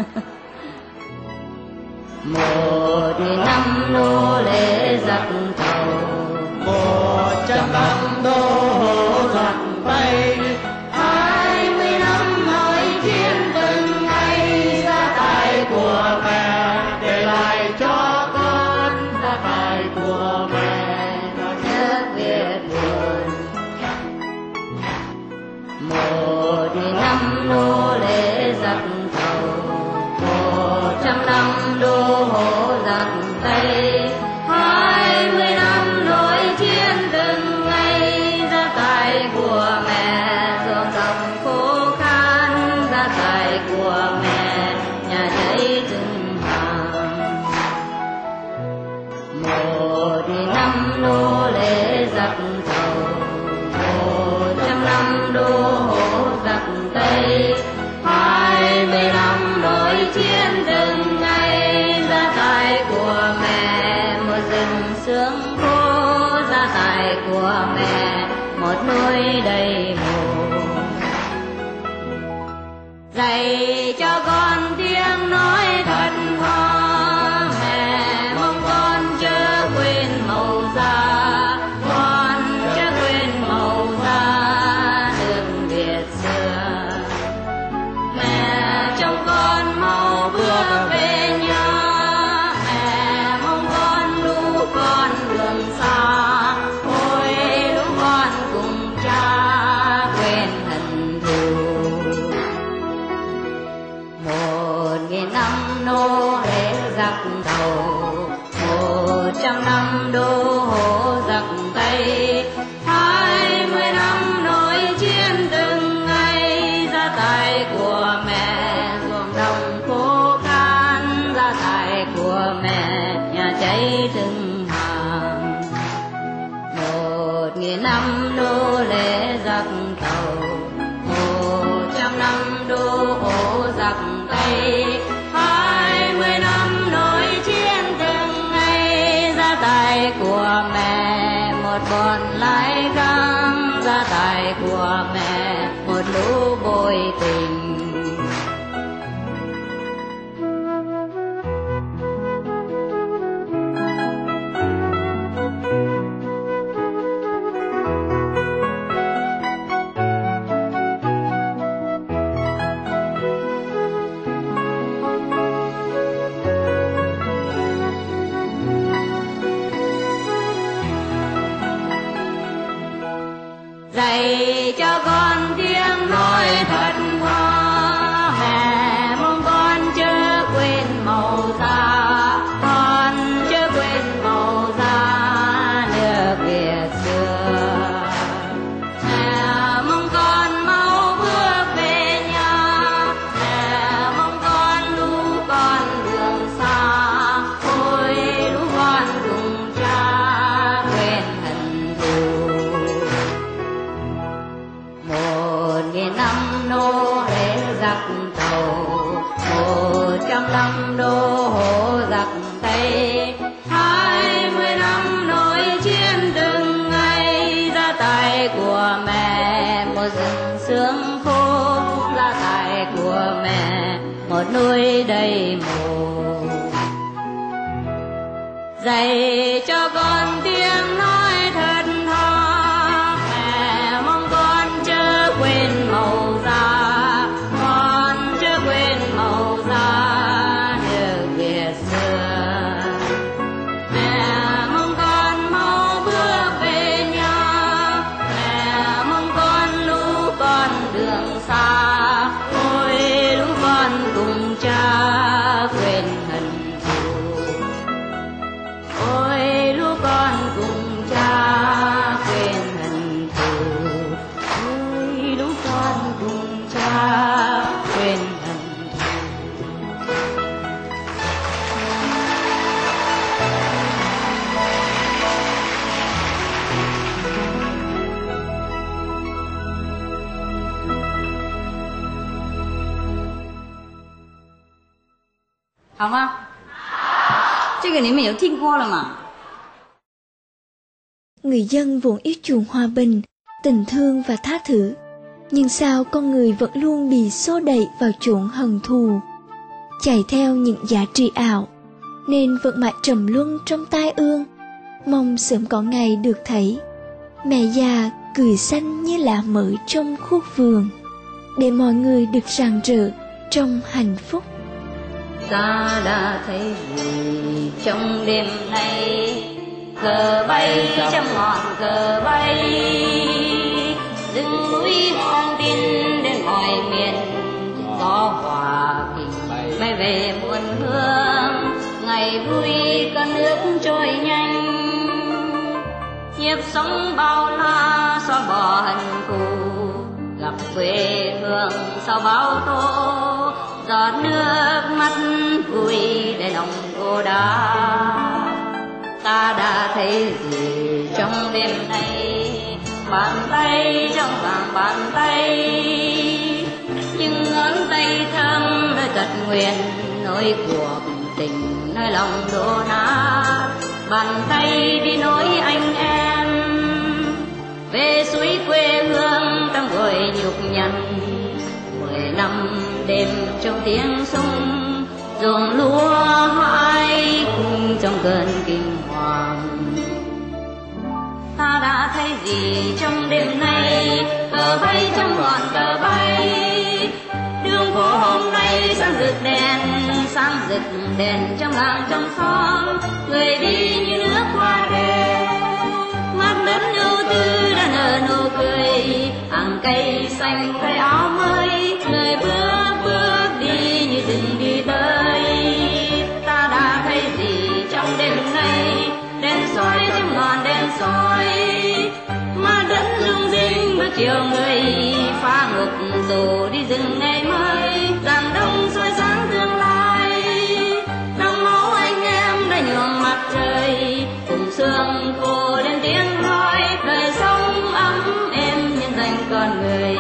Một năm nô lệ giặc thầu, một trăm năm đô hộ giặc Tây, hai mươi năm nói chiến từng ngày, gia tài của mẹ để lại cho con, gia tài của mẹ nước Việt buồn. Một năm nô lệ giặc thầu, một trăm năm đô hộ giặc Tây, hai mươi năm nổi chiến từng ngày, gia tài của mẹ ruộng đồng khô khan, gia tài của mẹ nhà cháy rừng vàng. Một năm nô lệ giặc thầu, một trăm năm đô hộ giặc Tây, hai mươi năm nổi chiến từng ngày, gia tài của mẹ một rừng sương khô, gia tài của mẹ một núi đầy mồ. Dạy cho con tiếng nói thật khó, mẹ mong con chớ quên màu da, con chớ quên màu da đường Việt xưa. Mẹ trong con mau bước về nhà, mẹ mong con lũ con đường xa, ôi lũ con cùng cha quên hận thù. Một nghìn năm nô lệ giặc đầu, một trăm năm đô hộ giặc Tây, hai mươi năm nổi chiến từng ngày, gia tài của mẹ ruộng đồng khô khan, gia tài của mẹ nhà cháy rừng vàng. Một nghìn năm nô lệ giặc tàu, một trăm năm đô hộ giặc Tây, hai mươi năm nổi chiến từng ngày, gia tài của mẹ một bọn lái găng, gia tài của mẹ một lũ bồi tình. nuôi đầy mồ. Dạy cho con tiếng nói thật tha, mẹ mong con chớ quên màu da, con chớ quên màu da nước Việt xưa. Mẹ mong con mau bước về nhà, mẹ mong con lũ con đường xa, ôi lũ con cùng cha quên hận thù. Ôi lũ con cùng cha quên hận thù, ôi lũ con cùng cha quên hận thù. 好吗？这个你们有听过了吗？ Người dân vốn yêu chuộng hòa bình, tình thương và tha thứ, nhưng sao con người vẫn luôn bị xô đẩy vào chốn hận thù, chạy theo những giá trị ảo, nên vẫn mãi trầm luân trong tai ương, mong sớm có ngày được thấy mẹ già cười xanh như lá mới trong khu vườn, để mọi người được rạng rỡ trong hạnh phúc. Ta đã thấy gì trong đêm nay, cờ bay trăm ngọn cờ bay, rừng núi hoang tin đến mọi miền, gió hòa kỳ bay về muôn hương, ngày vui con nước trôi nhanh, nhịp sống bao la xóa bỏ hận thù, gặp quê hương sau bão tố, giọt nước mắt vui để lòng cô đá. Ta đã thấy gì trong đêm nay, bàn tay trong vàng bàn tay, những ngón tay thơm nơi tật nguyện, nỗi cuộc tình nơi lòng đổ nát, bàn tay đi nối anh em về suối quê hương trong vội nhục nhằn. Mười năm đêm trong tiếng sông, ruộng lúa mãi cùng trong cơn kinh hoàng. Ta đã thấy gì trong đêm nay, cờ bay trong ngọn cờ bay, đường phố hôm nay sáng rực đèn, sáng rực đèn trong làng trong xóm, người đi như nước hoa đê, mắt đất ưu tư đã nở nụ cười, hàng cây xanh cây áo mới, người bước bước đi như rừng đi tới. Ta đã thấy gì trong đêm nay, đèn soi trong ngọn đèn soi, mà đất rung rinh bước chiều người phá ngục tù đi rừng ngày mới, rạng đông soi sáng tương lai, trong máu anh em đã nhuộm mặt trời, cùng sương khô đến tiếng nói, đời sống ấm êm nhân danh con người.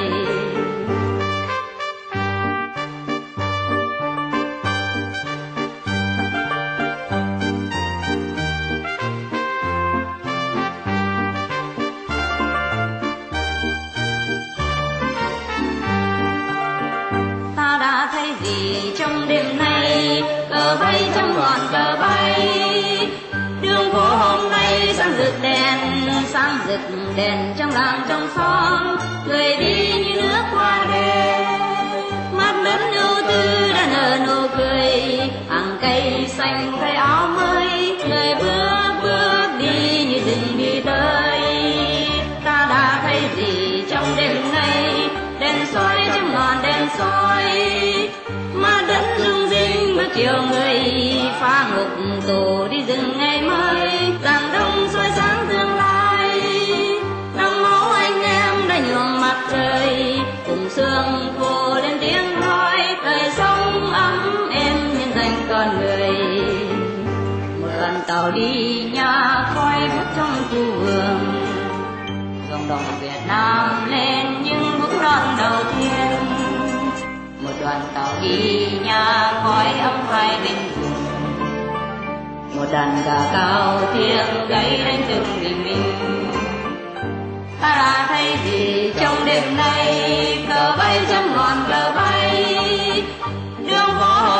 Ta đã thấy gì trong đêm nay, cờ bay trong ngọn cờ bay, đường phố hôm nay sáng rực đèn, sáng rực đèn trong làng trong xóm, người đi như nước hoa đê, mắt đất ưu tư đã nở nụ cười, hàng cây xanh cây áo mới, người bước bước đi như rừng đi tới. Ta đã thấy gì trong đêm nay, đèn soi trong ngọn đèn soi, mà đất rung rinh bước chiều người phá ngục tù đi rừng ngày mới, rạng đông soi sáng tương lai, trong máu anh em đã nhuộm mặt trời, cùng sương khô lên tiếng nói, đời sống ấm êm nhân danh con người. Một đoàn tàu đi nhà khói bước trong khu vườn, dòng đồng Việt Nam lên những bước đón đầu tiên. Một đoàn tàu đi nhà khói ấm hai bên vùng, một đàn gà cao tiếng gáy đánh từng bình minh. Ta đã thấy gì trong đêm nay, cờ bay trong ngọn cờ bay, đường phố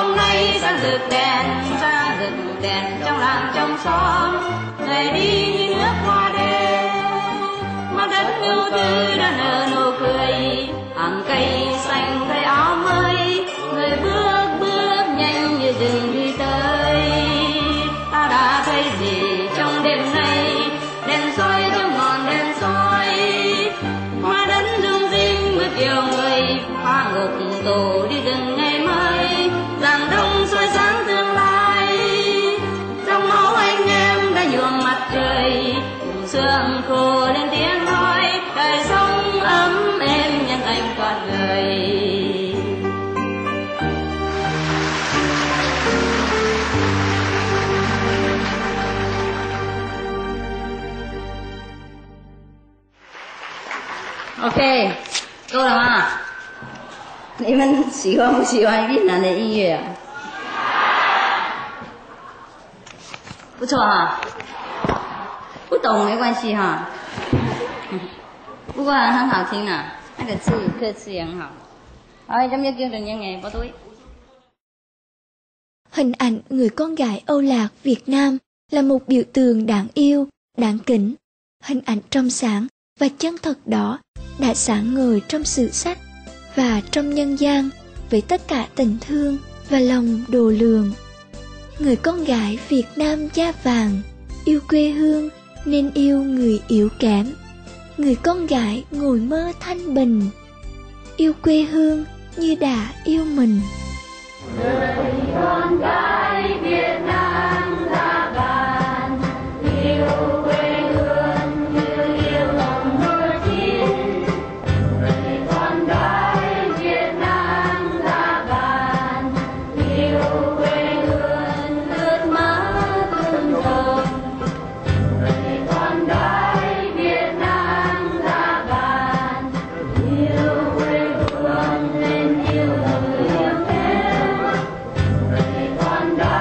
đèn trong làng trong xóm, người đi như nước hoa đêm. Mặt đất ưu tư đã nở nụ cười, hàng cây xanh cây áo mới, người bước bước nhanh như rừng đi tới. Ta đã thấy gì trong đêm nay, đèn soi trong ngọn đèn soi, hoa đất rung rinh bước chiều người, hoa ngục tù đi rừng ngày mới, rạng đông soi sáng tương lai. Trong máu anh em đã nhuộm mặt trời, sương khô lên tiếng nói, đời sống ấm êm nhân anh con người. OK， 够了吗？你们喜欢不喜欢越南的音乐啊？不错哈，不懂没关系哈，不过很好听啊，那个字歌词也很好。Rồi, chấm dứt chương trình văn nghệ bỏ túi. Hình ảnh người con gái Âu Lạc Việt Nam là một biểu tượng đáng yêu, đáng kính. Hình ảnh trong sáng và chân thật đó đã sáng ngời trong sử sách và trong nhân gian với tất cả tình thương và lòng độ lượng. Người con gái Việt Nam da vàng, yêu quê hương nên yêu người yếu kém. Người con gái ngồi mơ thanh bình, yêu quê hương như đã yêu mình. Người con gái Việt Nam da vàng, yêu quê hương như yêu lòng mưa chín. Người con gái Việt Nam da vàng, yêu quê hương nước mắt tương đồng. Người con gái Việt Nam da vàng, yêu quê hương nên yêu người yêu thêm. Người con gái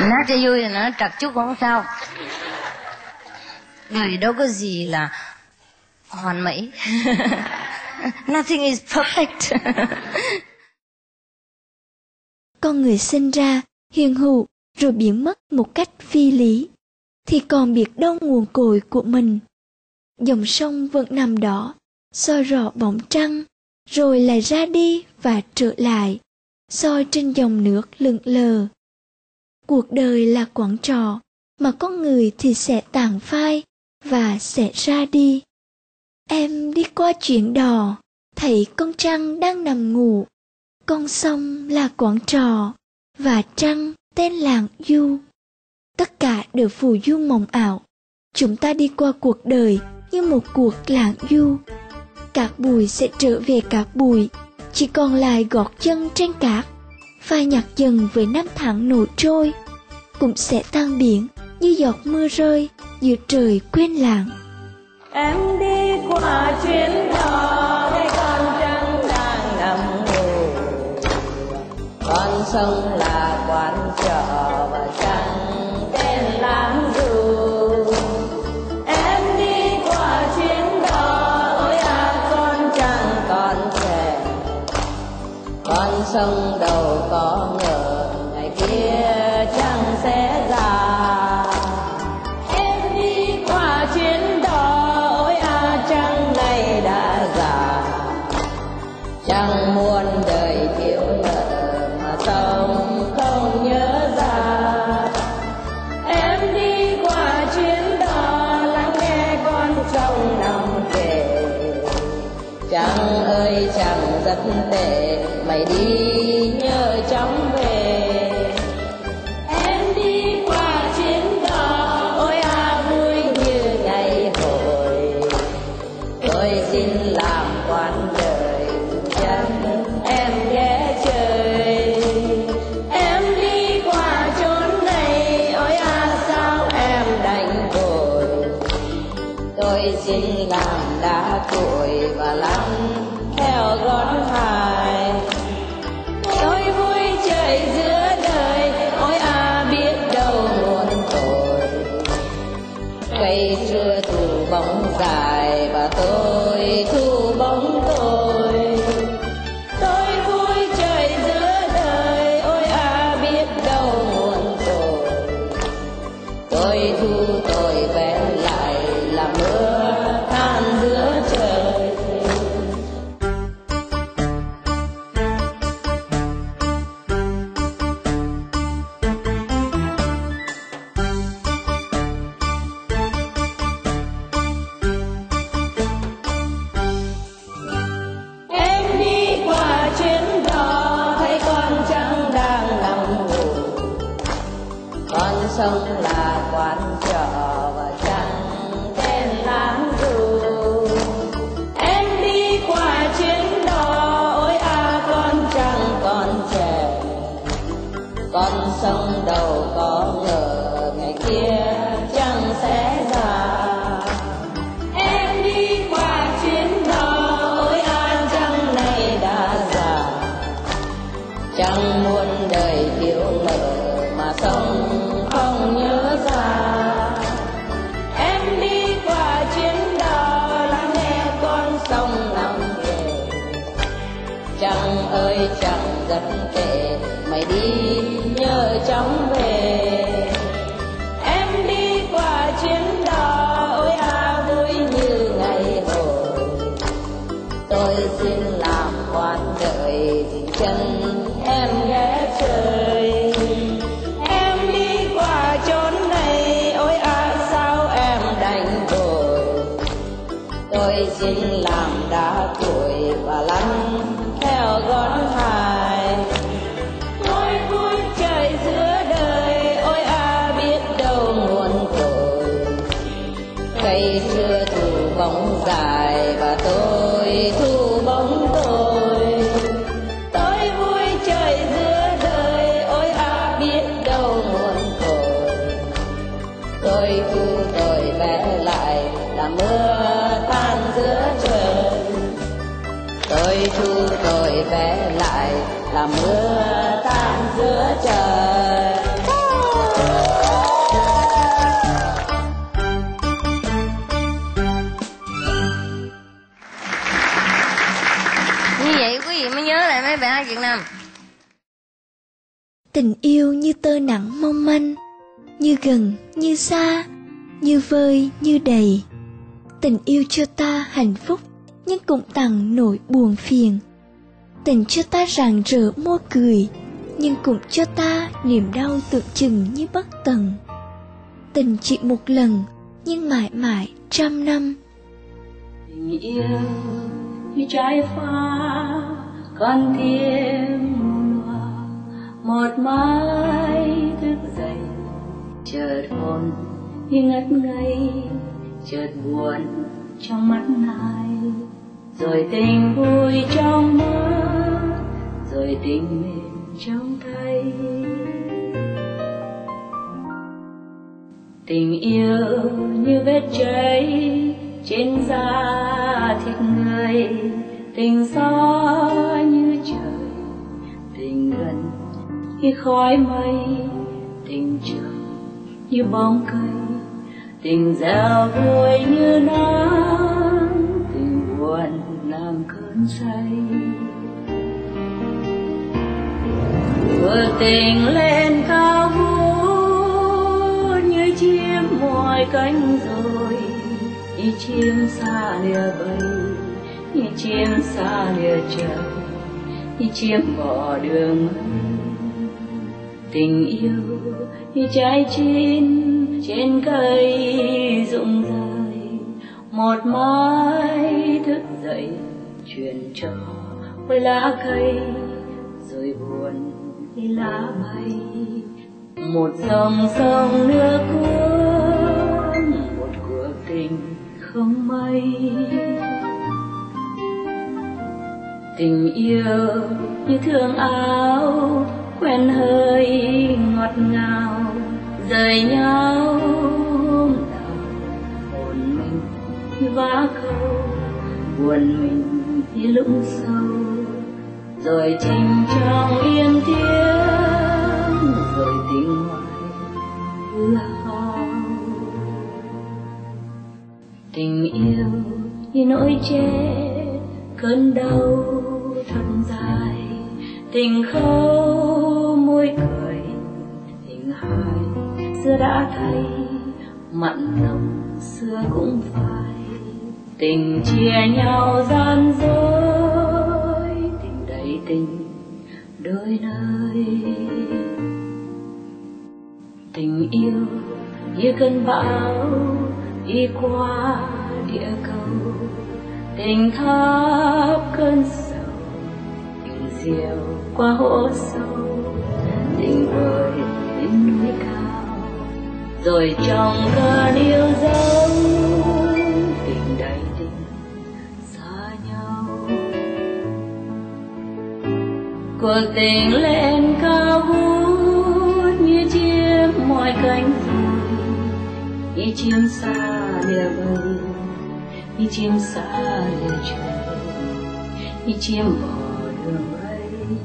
Hát cho vui thì nó trật chút cũng không sao. Đời đâu có gì là hoàn mỹ. Nothing is perfect. Con người sinh ra hiền hữu rồi biến mất một cách phi lý, thì còn biết đâu nguồn cội của mình. Dòng sông vẫn nằm đó, soi rõ bóng trăng, rồi lại ra đi và trở lại, soi trên dòng nước lững lờ. Cuộc đời là quán trọ, mà con người thì sẽ tàn phai và sẽ ra đi. Em đi qua chuyến đò, thấy con trăng đang nằm ngủ. Con sông là quán trọ, và trăng tên làng du. Tất cả đều phù du mộng ảo. Chúng ta đi qua cuộc đời như một cuộc làng du. Cát bụi sẽ trở về cát bụi, chỉ còn lại gót chân trên cát. Phai nhạt dần với năm tháng nổi trôi, cũng sẽ tan biến như giọt mưa rơi giữa trời quên lãng. Em đi qua chuyến đò, thấy con trăng đang nằm ngủ. Con sông là quán trọ và trăng tên làng du. Em đi qua chuyến đò, ôi à con trăng còn trẻ. Con sông đâu có ngờ ngày kia trăng sẽ già. Em đi qua chuyến đò, ôi à trăng này đã già. Trăng muôn đời thiếu nợ mà sông không nhớ ra. Em đi qua chuyến đò, lắng nghe con sông nằm kể. Trăng ơi trăng rất tệ, mày đi nhớ chóng về. Em đi qua chuyến đò, ôi à vui như ngày hồi. Tôi xin làm quán đời chân em ghé chơi. Em đi qua chốn này, ôi à sao em đành vội. Tôi xin làm đá cuội và lăn theo gót hải. Tôi vui chơi giữa đời, ôi à biết đâu muôn tội. Cây chưa thu bóng dài và tôi thu bóng tôi. Tôi vui chơi giữa đời, ôi à biết đâu muôn tội. Tôi thu tôi vẽ lại là mưa than giữa trời. Em đi qua chuyến đò, thấy con trăng đang nằm ngủ. Con sông là quán trọ và trăng tên làng du. Em đi qua chuyến đò, ôi à con trăng còn trẻ. Con sông đâu có ngờ ngày kia trăng sẽ già. Em đi qua chuyến đò, ôi à trăng này đã già. Trăng muôn đời thiếu nợ mà sông không nhớ ra. Em đi qua chuyến đò, lắng nghe con sông nằm kể. Trăng ơi trăng rất tệ, mày đi nhớ chóng về. Em đi qua chuyến đò, ôi à vui như ngày hồi. Tôi xin làm quán đời chân em ghé chơi. Em đi qua chốn này, ôi à sao em đành vội. Tôi xin làm đá cuội và lăn theo gót hải. Tôi vui chơi giữa đời, ôi à biết đâu muôn tội. Cây chưa thu bóng dài và tôi thu bóng tôi. Tôi vui chơi giữa đời, ôi à biết đâu muôn tội. Tôi thu tôi vẽ lại là mưa than giữa trời. Tôi thu tôi vẽ lại là mưa tan giữa trời. mấy bài hát Việt Nam. Tình yêu như tơ nắng mong manh, như gần như xa, như vơi như đầy. Tình yêu cho ta hạnh phúc, nhưng cũng tặng nỗi buồn phiền. Tình cho ta rạng rỡ môi cười, nhưng cũng cho ta niềm đau tưởng chừng như bất tận. Tình chỉ một lần, nhưng mãi mãi trăm năm. Tình yêu như trái hoa còn thêm mùa, một mai thức dậy chợt hồn như ngất ngây, chợt buồn trong mắt ai, rồi tình vui trong mơ, rồi tình mềm trong tay. Tình yêu như vết cháy trên da thịt người, tình gió như trời, tình gần như khói mây, tình trường như bóng cây, tình gieo vui như nắng, tình buồn làm cơn say. Vừa tình lên cao vũ như chim ngoài cánh rồi, như chim xa lìa bầy, như chim xa lìa trời, như chim bỏ đường. Tình yêu như trái chín trên cây rụng rơi, một mai thức dậy truyền cho với lá cây, rồi buồn như lá bay. Một dòng sông nước cuốn, một cuộc tình không mây. Tình yêu như thương áo quen hơi ngọt ngào, rời nhau hôm nào hồn mình như vá câu, buồn mình như lũng sâu, rồi tình trong yên tiếng, rồi tình ngoài hư hao. Tình yêu như nỗi chết cơn đau thật dài, tình khâu môi cười, tình hài xưa đã thấy, mặn nồng xưa cũng phai. Tình chia nhau gian dối, tình đầy tình đôi nơi. Tình yêu như cơn bão đi qua địa cầu, tình thắp cơn sầu, tình diều qua hố sâu, tình vời đến núi cao, rồi trong cơn yêu dấu, tình đầy tình xa nhau. Cuộc tình lên cao vút như chim mọi cánh rồi, như chim xa lìa bầy, như chim xa lìa trời, như chim bỏ đường bay.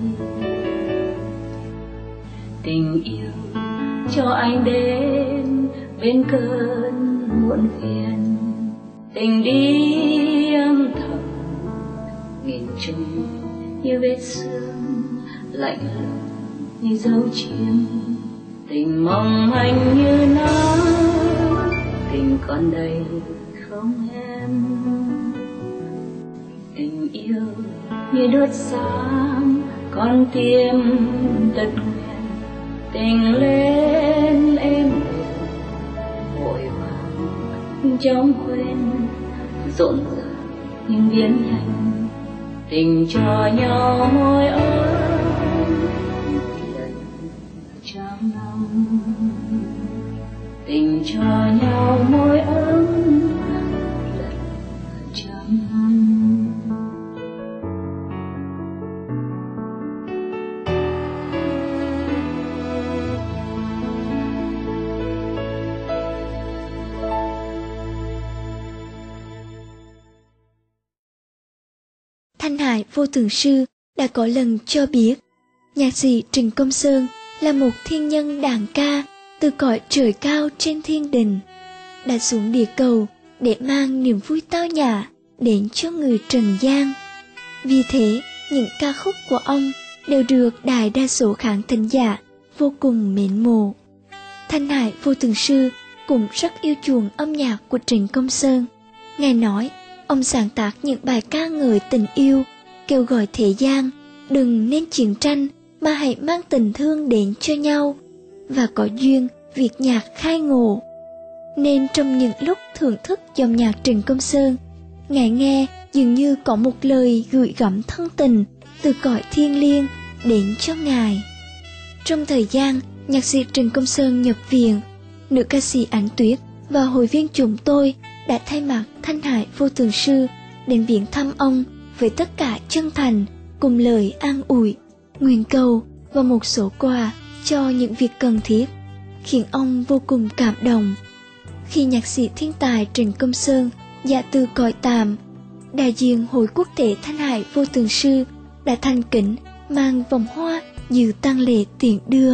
Tình yêu cho anh đến bên cơn muộn phiền, tình đi âm thầm nghìn trùng như vết sương, lạnh lùng như dấu chim. Tình mong manh như nắng, tình còn đây không em. Tình yêu như đốt sáng con tim tật nguyện, tình lên em đềm vội vàng nhưng chóng quên, rộn ràng nhưng biến nhanh. Tình cho nhau môi ấm lần trăm năm, tình cho nhau môi ấm lần trăm năm. Thanh Hải Vô Thường Sư đã có lần cho biết, nhạc sĩ Trịnh Công Sơn là một thiên nhân đàn ca từ cõi trời cao trên thiên đình, đã xuống địa cầu để mang niềm vui tao nhã đến cho người trần gian. Vì thế, những ca khúc của ông đều được đại đa số khán thính giả vô cùng mến mộ. Thanh Hải Vô Thường Sư cũng rất yêu chuộng âm nhạc của Trịnh Công Sơn. Ngài nói, ông sáng tác những bài ca ngợi tình yêu, kêu gọi thế gian đừng nên chiến tranh mà hãy mang tình thương đến cho nhau, và có duyên việc nhạc khai ngộ. Nên trong những lúc thưởng thức dòng nhạc Trịnh Công Sơn, Ngài nghe dường như có một lời gửi gắm thân tình từ cõi thiêng liêng đến cho Ngài. Trong thời gian nhạc sĩ Trịnh Công Sơn nhập viện, nữ ca sĩ Ánh Tuyết và hội viên chúng tôi đã thay mặt Thanh Hải Vô Thường Sư đến viếng thăm ông với tất cả chân thành, cùng lời an ủi, nguyện cầu và một số quà cho những việc cần thiết, khiến ông vô cùng cảm động. Khi nhạc sĩ thiên tài Trịnh Công Sơn dạ từ cõi tạm, đại diện Hội Quốc tế Thanh Hải Vô Thường Sư đã thành kính mang vòng hoa dự tang lễ tiễn đưa.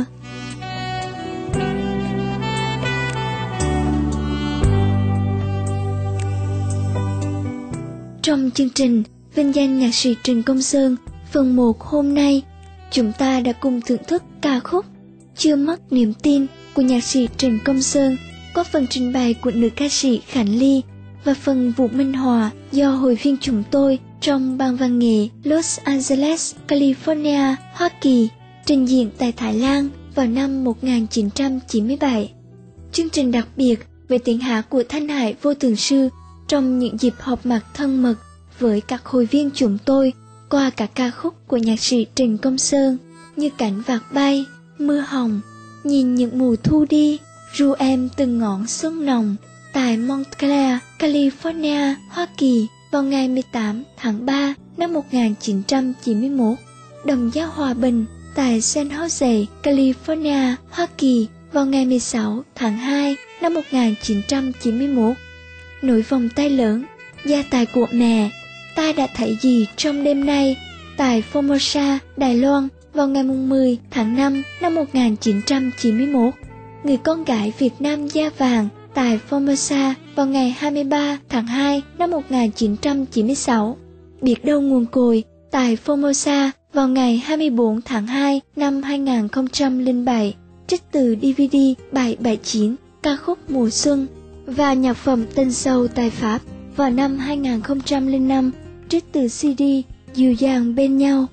Trong chương trình vinh danh nhạc sĩ Trịnh Công Sơn phần một hôm nay, chúng ta đã cùng thưởng thức ca khúc Chưa Mất Niềm Tin của nhạc sĩ Trịnh Công Sơn, có phần trình bày của nữ ca sĩ Khánh Ly và phần Vũ Minh Hòa do hội viên chúng tôi trong ban văn nghệ Los Angeles, California, Hoa Kỳ trình diễn tại Thái Lan vào năm một nghìn chín trăm chín mươi bảy. Chương trình đặc biệt về tiếng hát của Thanh Hải Vô Thường Sư trong những dịp họp mặt thân mật với các hội viên chúng tôi qua các ca khúc của nhạc sĩ Trịnh Công Sơn như Cánh Vạc Bay, Mưa Hồng, Nhìn Những Mùa Thu Đi, Ru Em Từng Ngọn Xuân Nồng tại Montclair, California, Hoa Kỳ vào ngày mười tám tháng ba năm một nghìn chín trăm chín mươi mốt, Đồng Giao Hòa Bình tại San Jose, California, Hoa Kỳ vào ngày mười sáu tháng hai năm một nghìn chín trăm chín mươi mốt. Nối vòng tay lớn, Gia tài của mẹ, Ta đã thấy gì trong đêm nay tại Formosa, Đài Loan vào ngày mười tháng năm năm một nghìn chín trăm chín mươi mốt. Người con gái Việt Nam da vàng tại Formosa vào ngày hai mươi ba tháng hai năm một nghìn chín trăm chín mươi sáu. Biết đâu nguồn cội tại Formosa vào ngày hai mươi bốn tháng hai năm hai nghìn không trăm lẻ bảy, trích từ đê vê đê bảy bảy chín ca khúc Mùa Xuân, và nhạc phẩm Tình Sâu tại Pháp vào năm hai nghìn không trăm lẻ năm, trích từ xê đê Dịu Dàng Bên Nhau.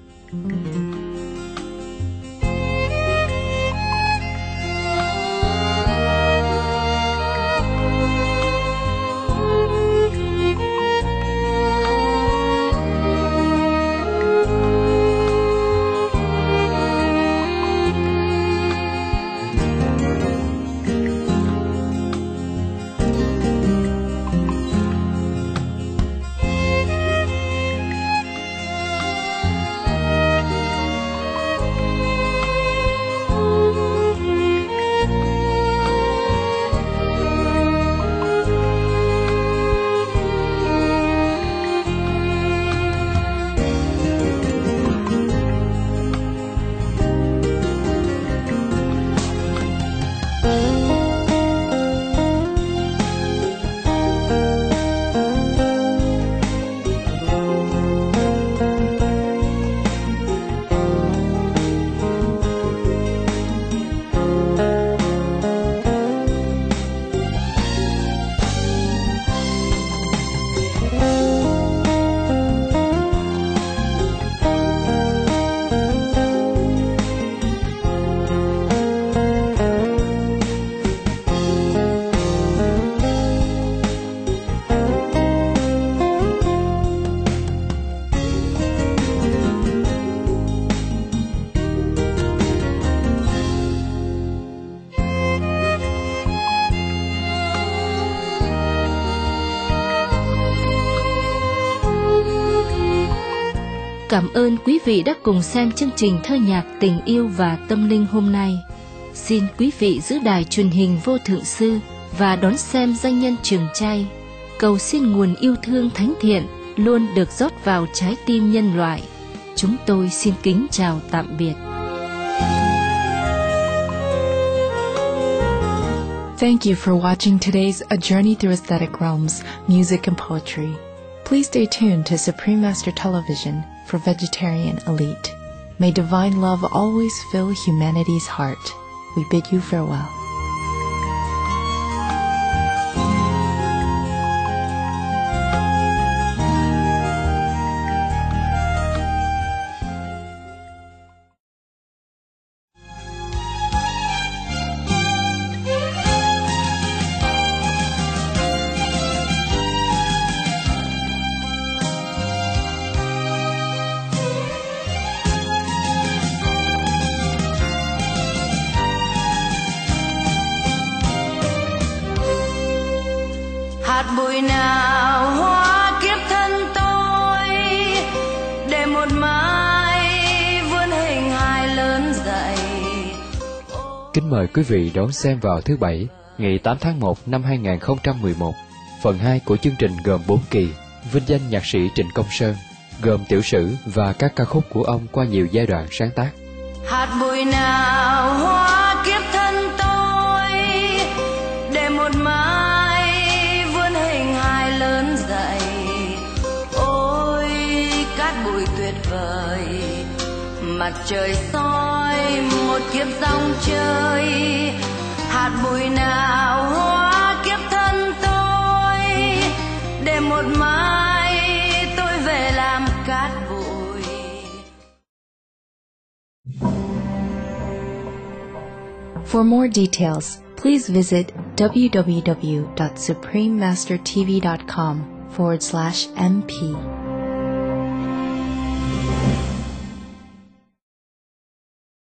Cảm ơn quý vị đã cùng xem chương trình thơ nhạc Tình Yêu và Tâm Linh hôm nay. Xin quý vị giữ đài truyền hình Vô Thượng Sư và đón xem danh nhân Trường Chay. Cầu xin nguồn yêu thương thánh thiện luôn được rót vào trái tim nhân loại. Chúng tôi xin kính chào tạm biệt. Thank you for watching today's A Journey Through Aesthetic Realms, Music and Poetry. Please stay tuned to Supreme Master Television for vegetarian elite. May divine love always fill humanity's heart. We bid you farewell. Hạt bụi nào hóa kiếp thân tôi, để một mai vươn hình hài lớn dậy. Kính mời quý vị đón xem vào thứ Bảy, ngày tám tháng một năm hai nghìn không trăm mười một. Phần hai của chương trình gồm bốn kỳ, vinh danh nhạc sĩ Trịnh Công Sơn, gồm tiểu sử và các ca khúc của ông qua nhiều giai đoạn sáng tác. Hạt bụi nào hóa kiếp thân tôi, để một mai vươn hình hài lớn dậy. Ôi cát bụi tuyệt vời, mặt trời soi một kiếp dòng chơi. Hạt bụi nào hóa kiếp thân tôi, để một mai tôi về làm cát bụi. For more details, please visit w w w dot supreme master t v dot com forward slash m p.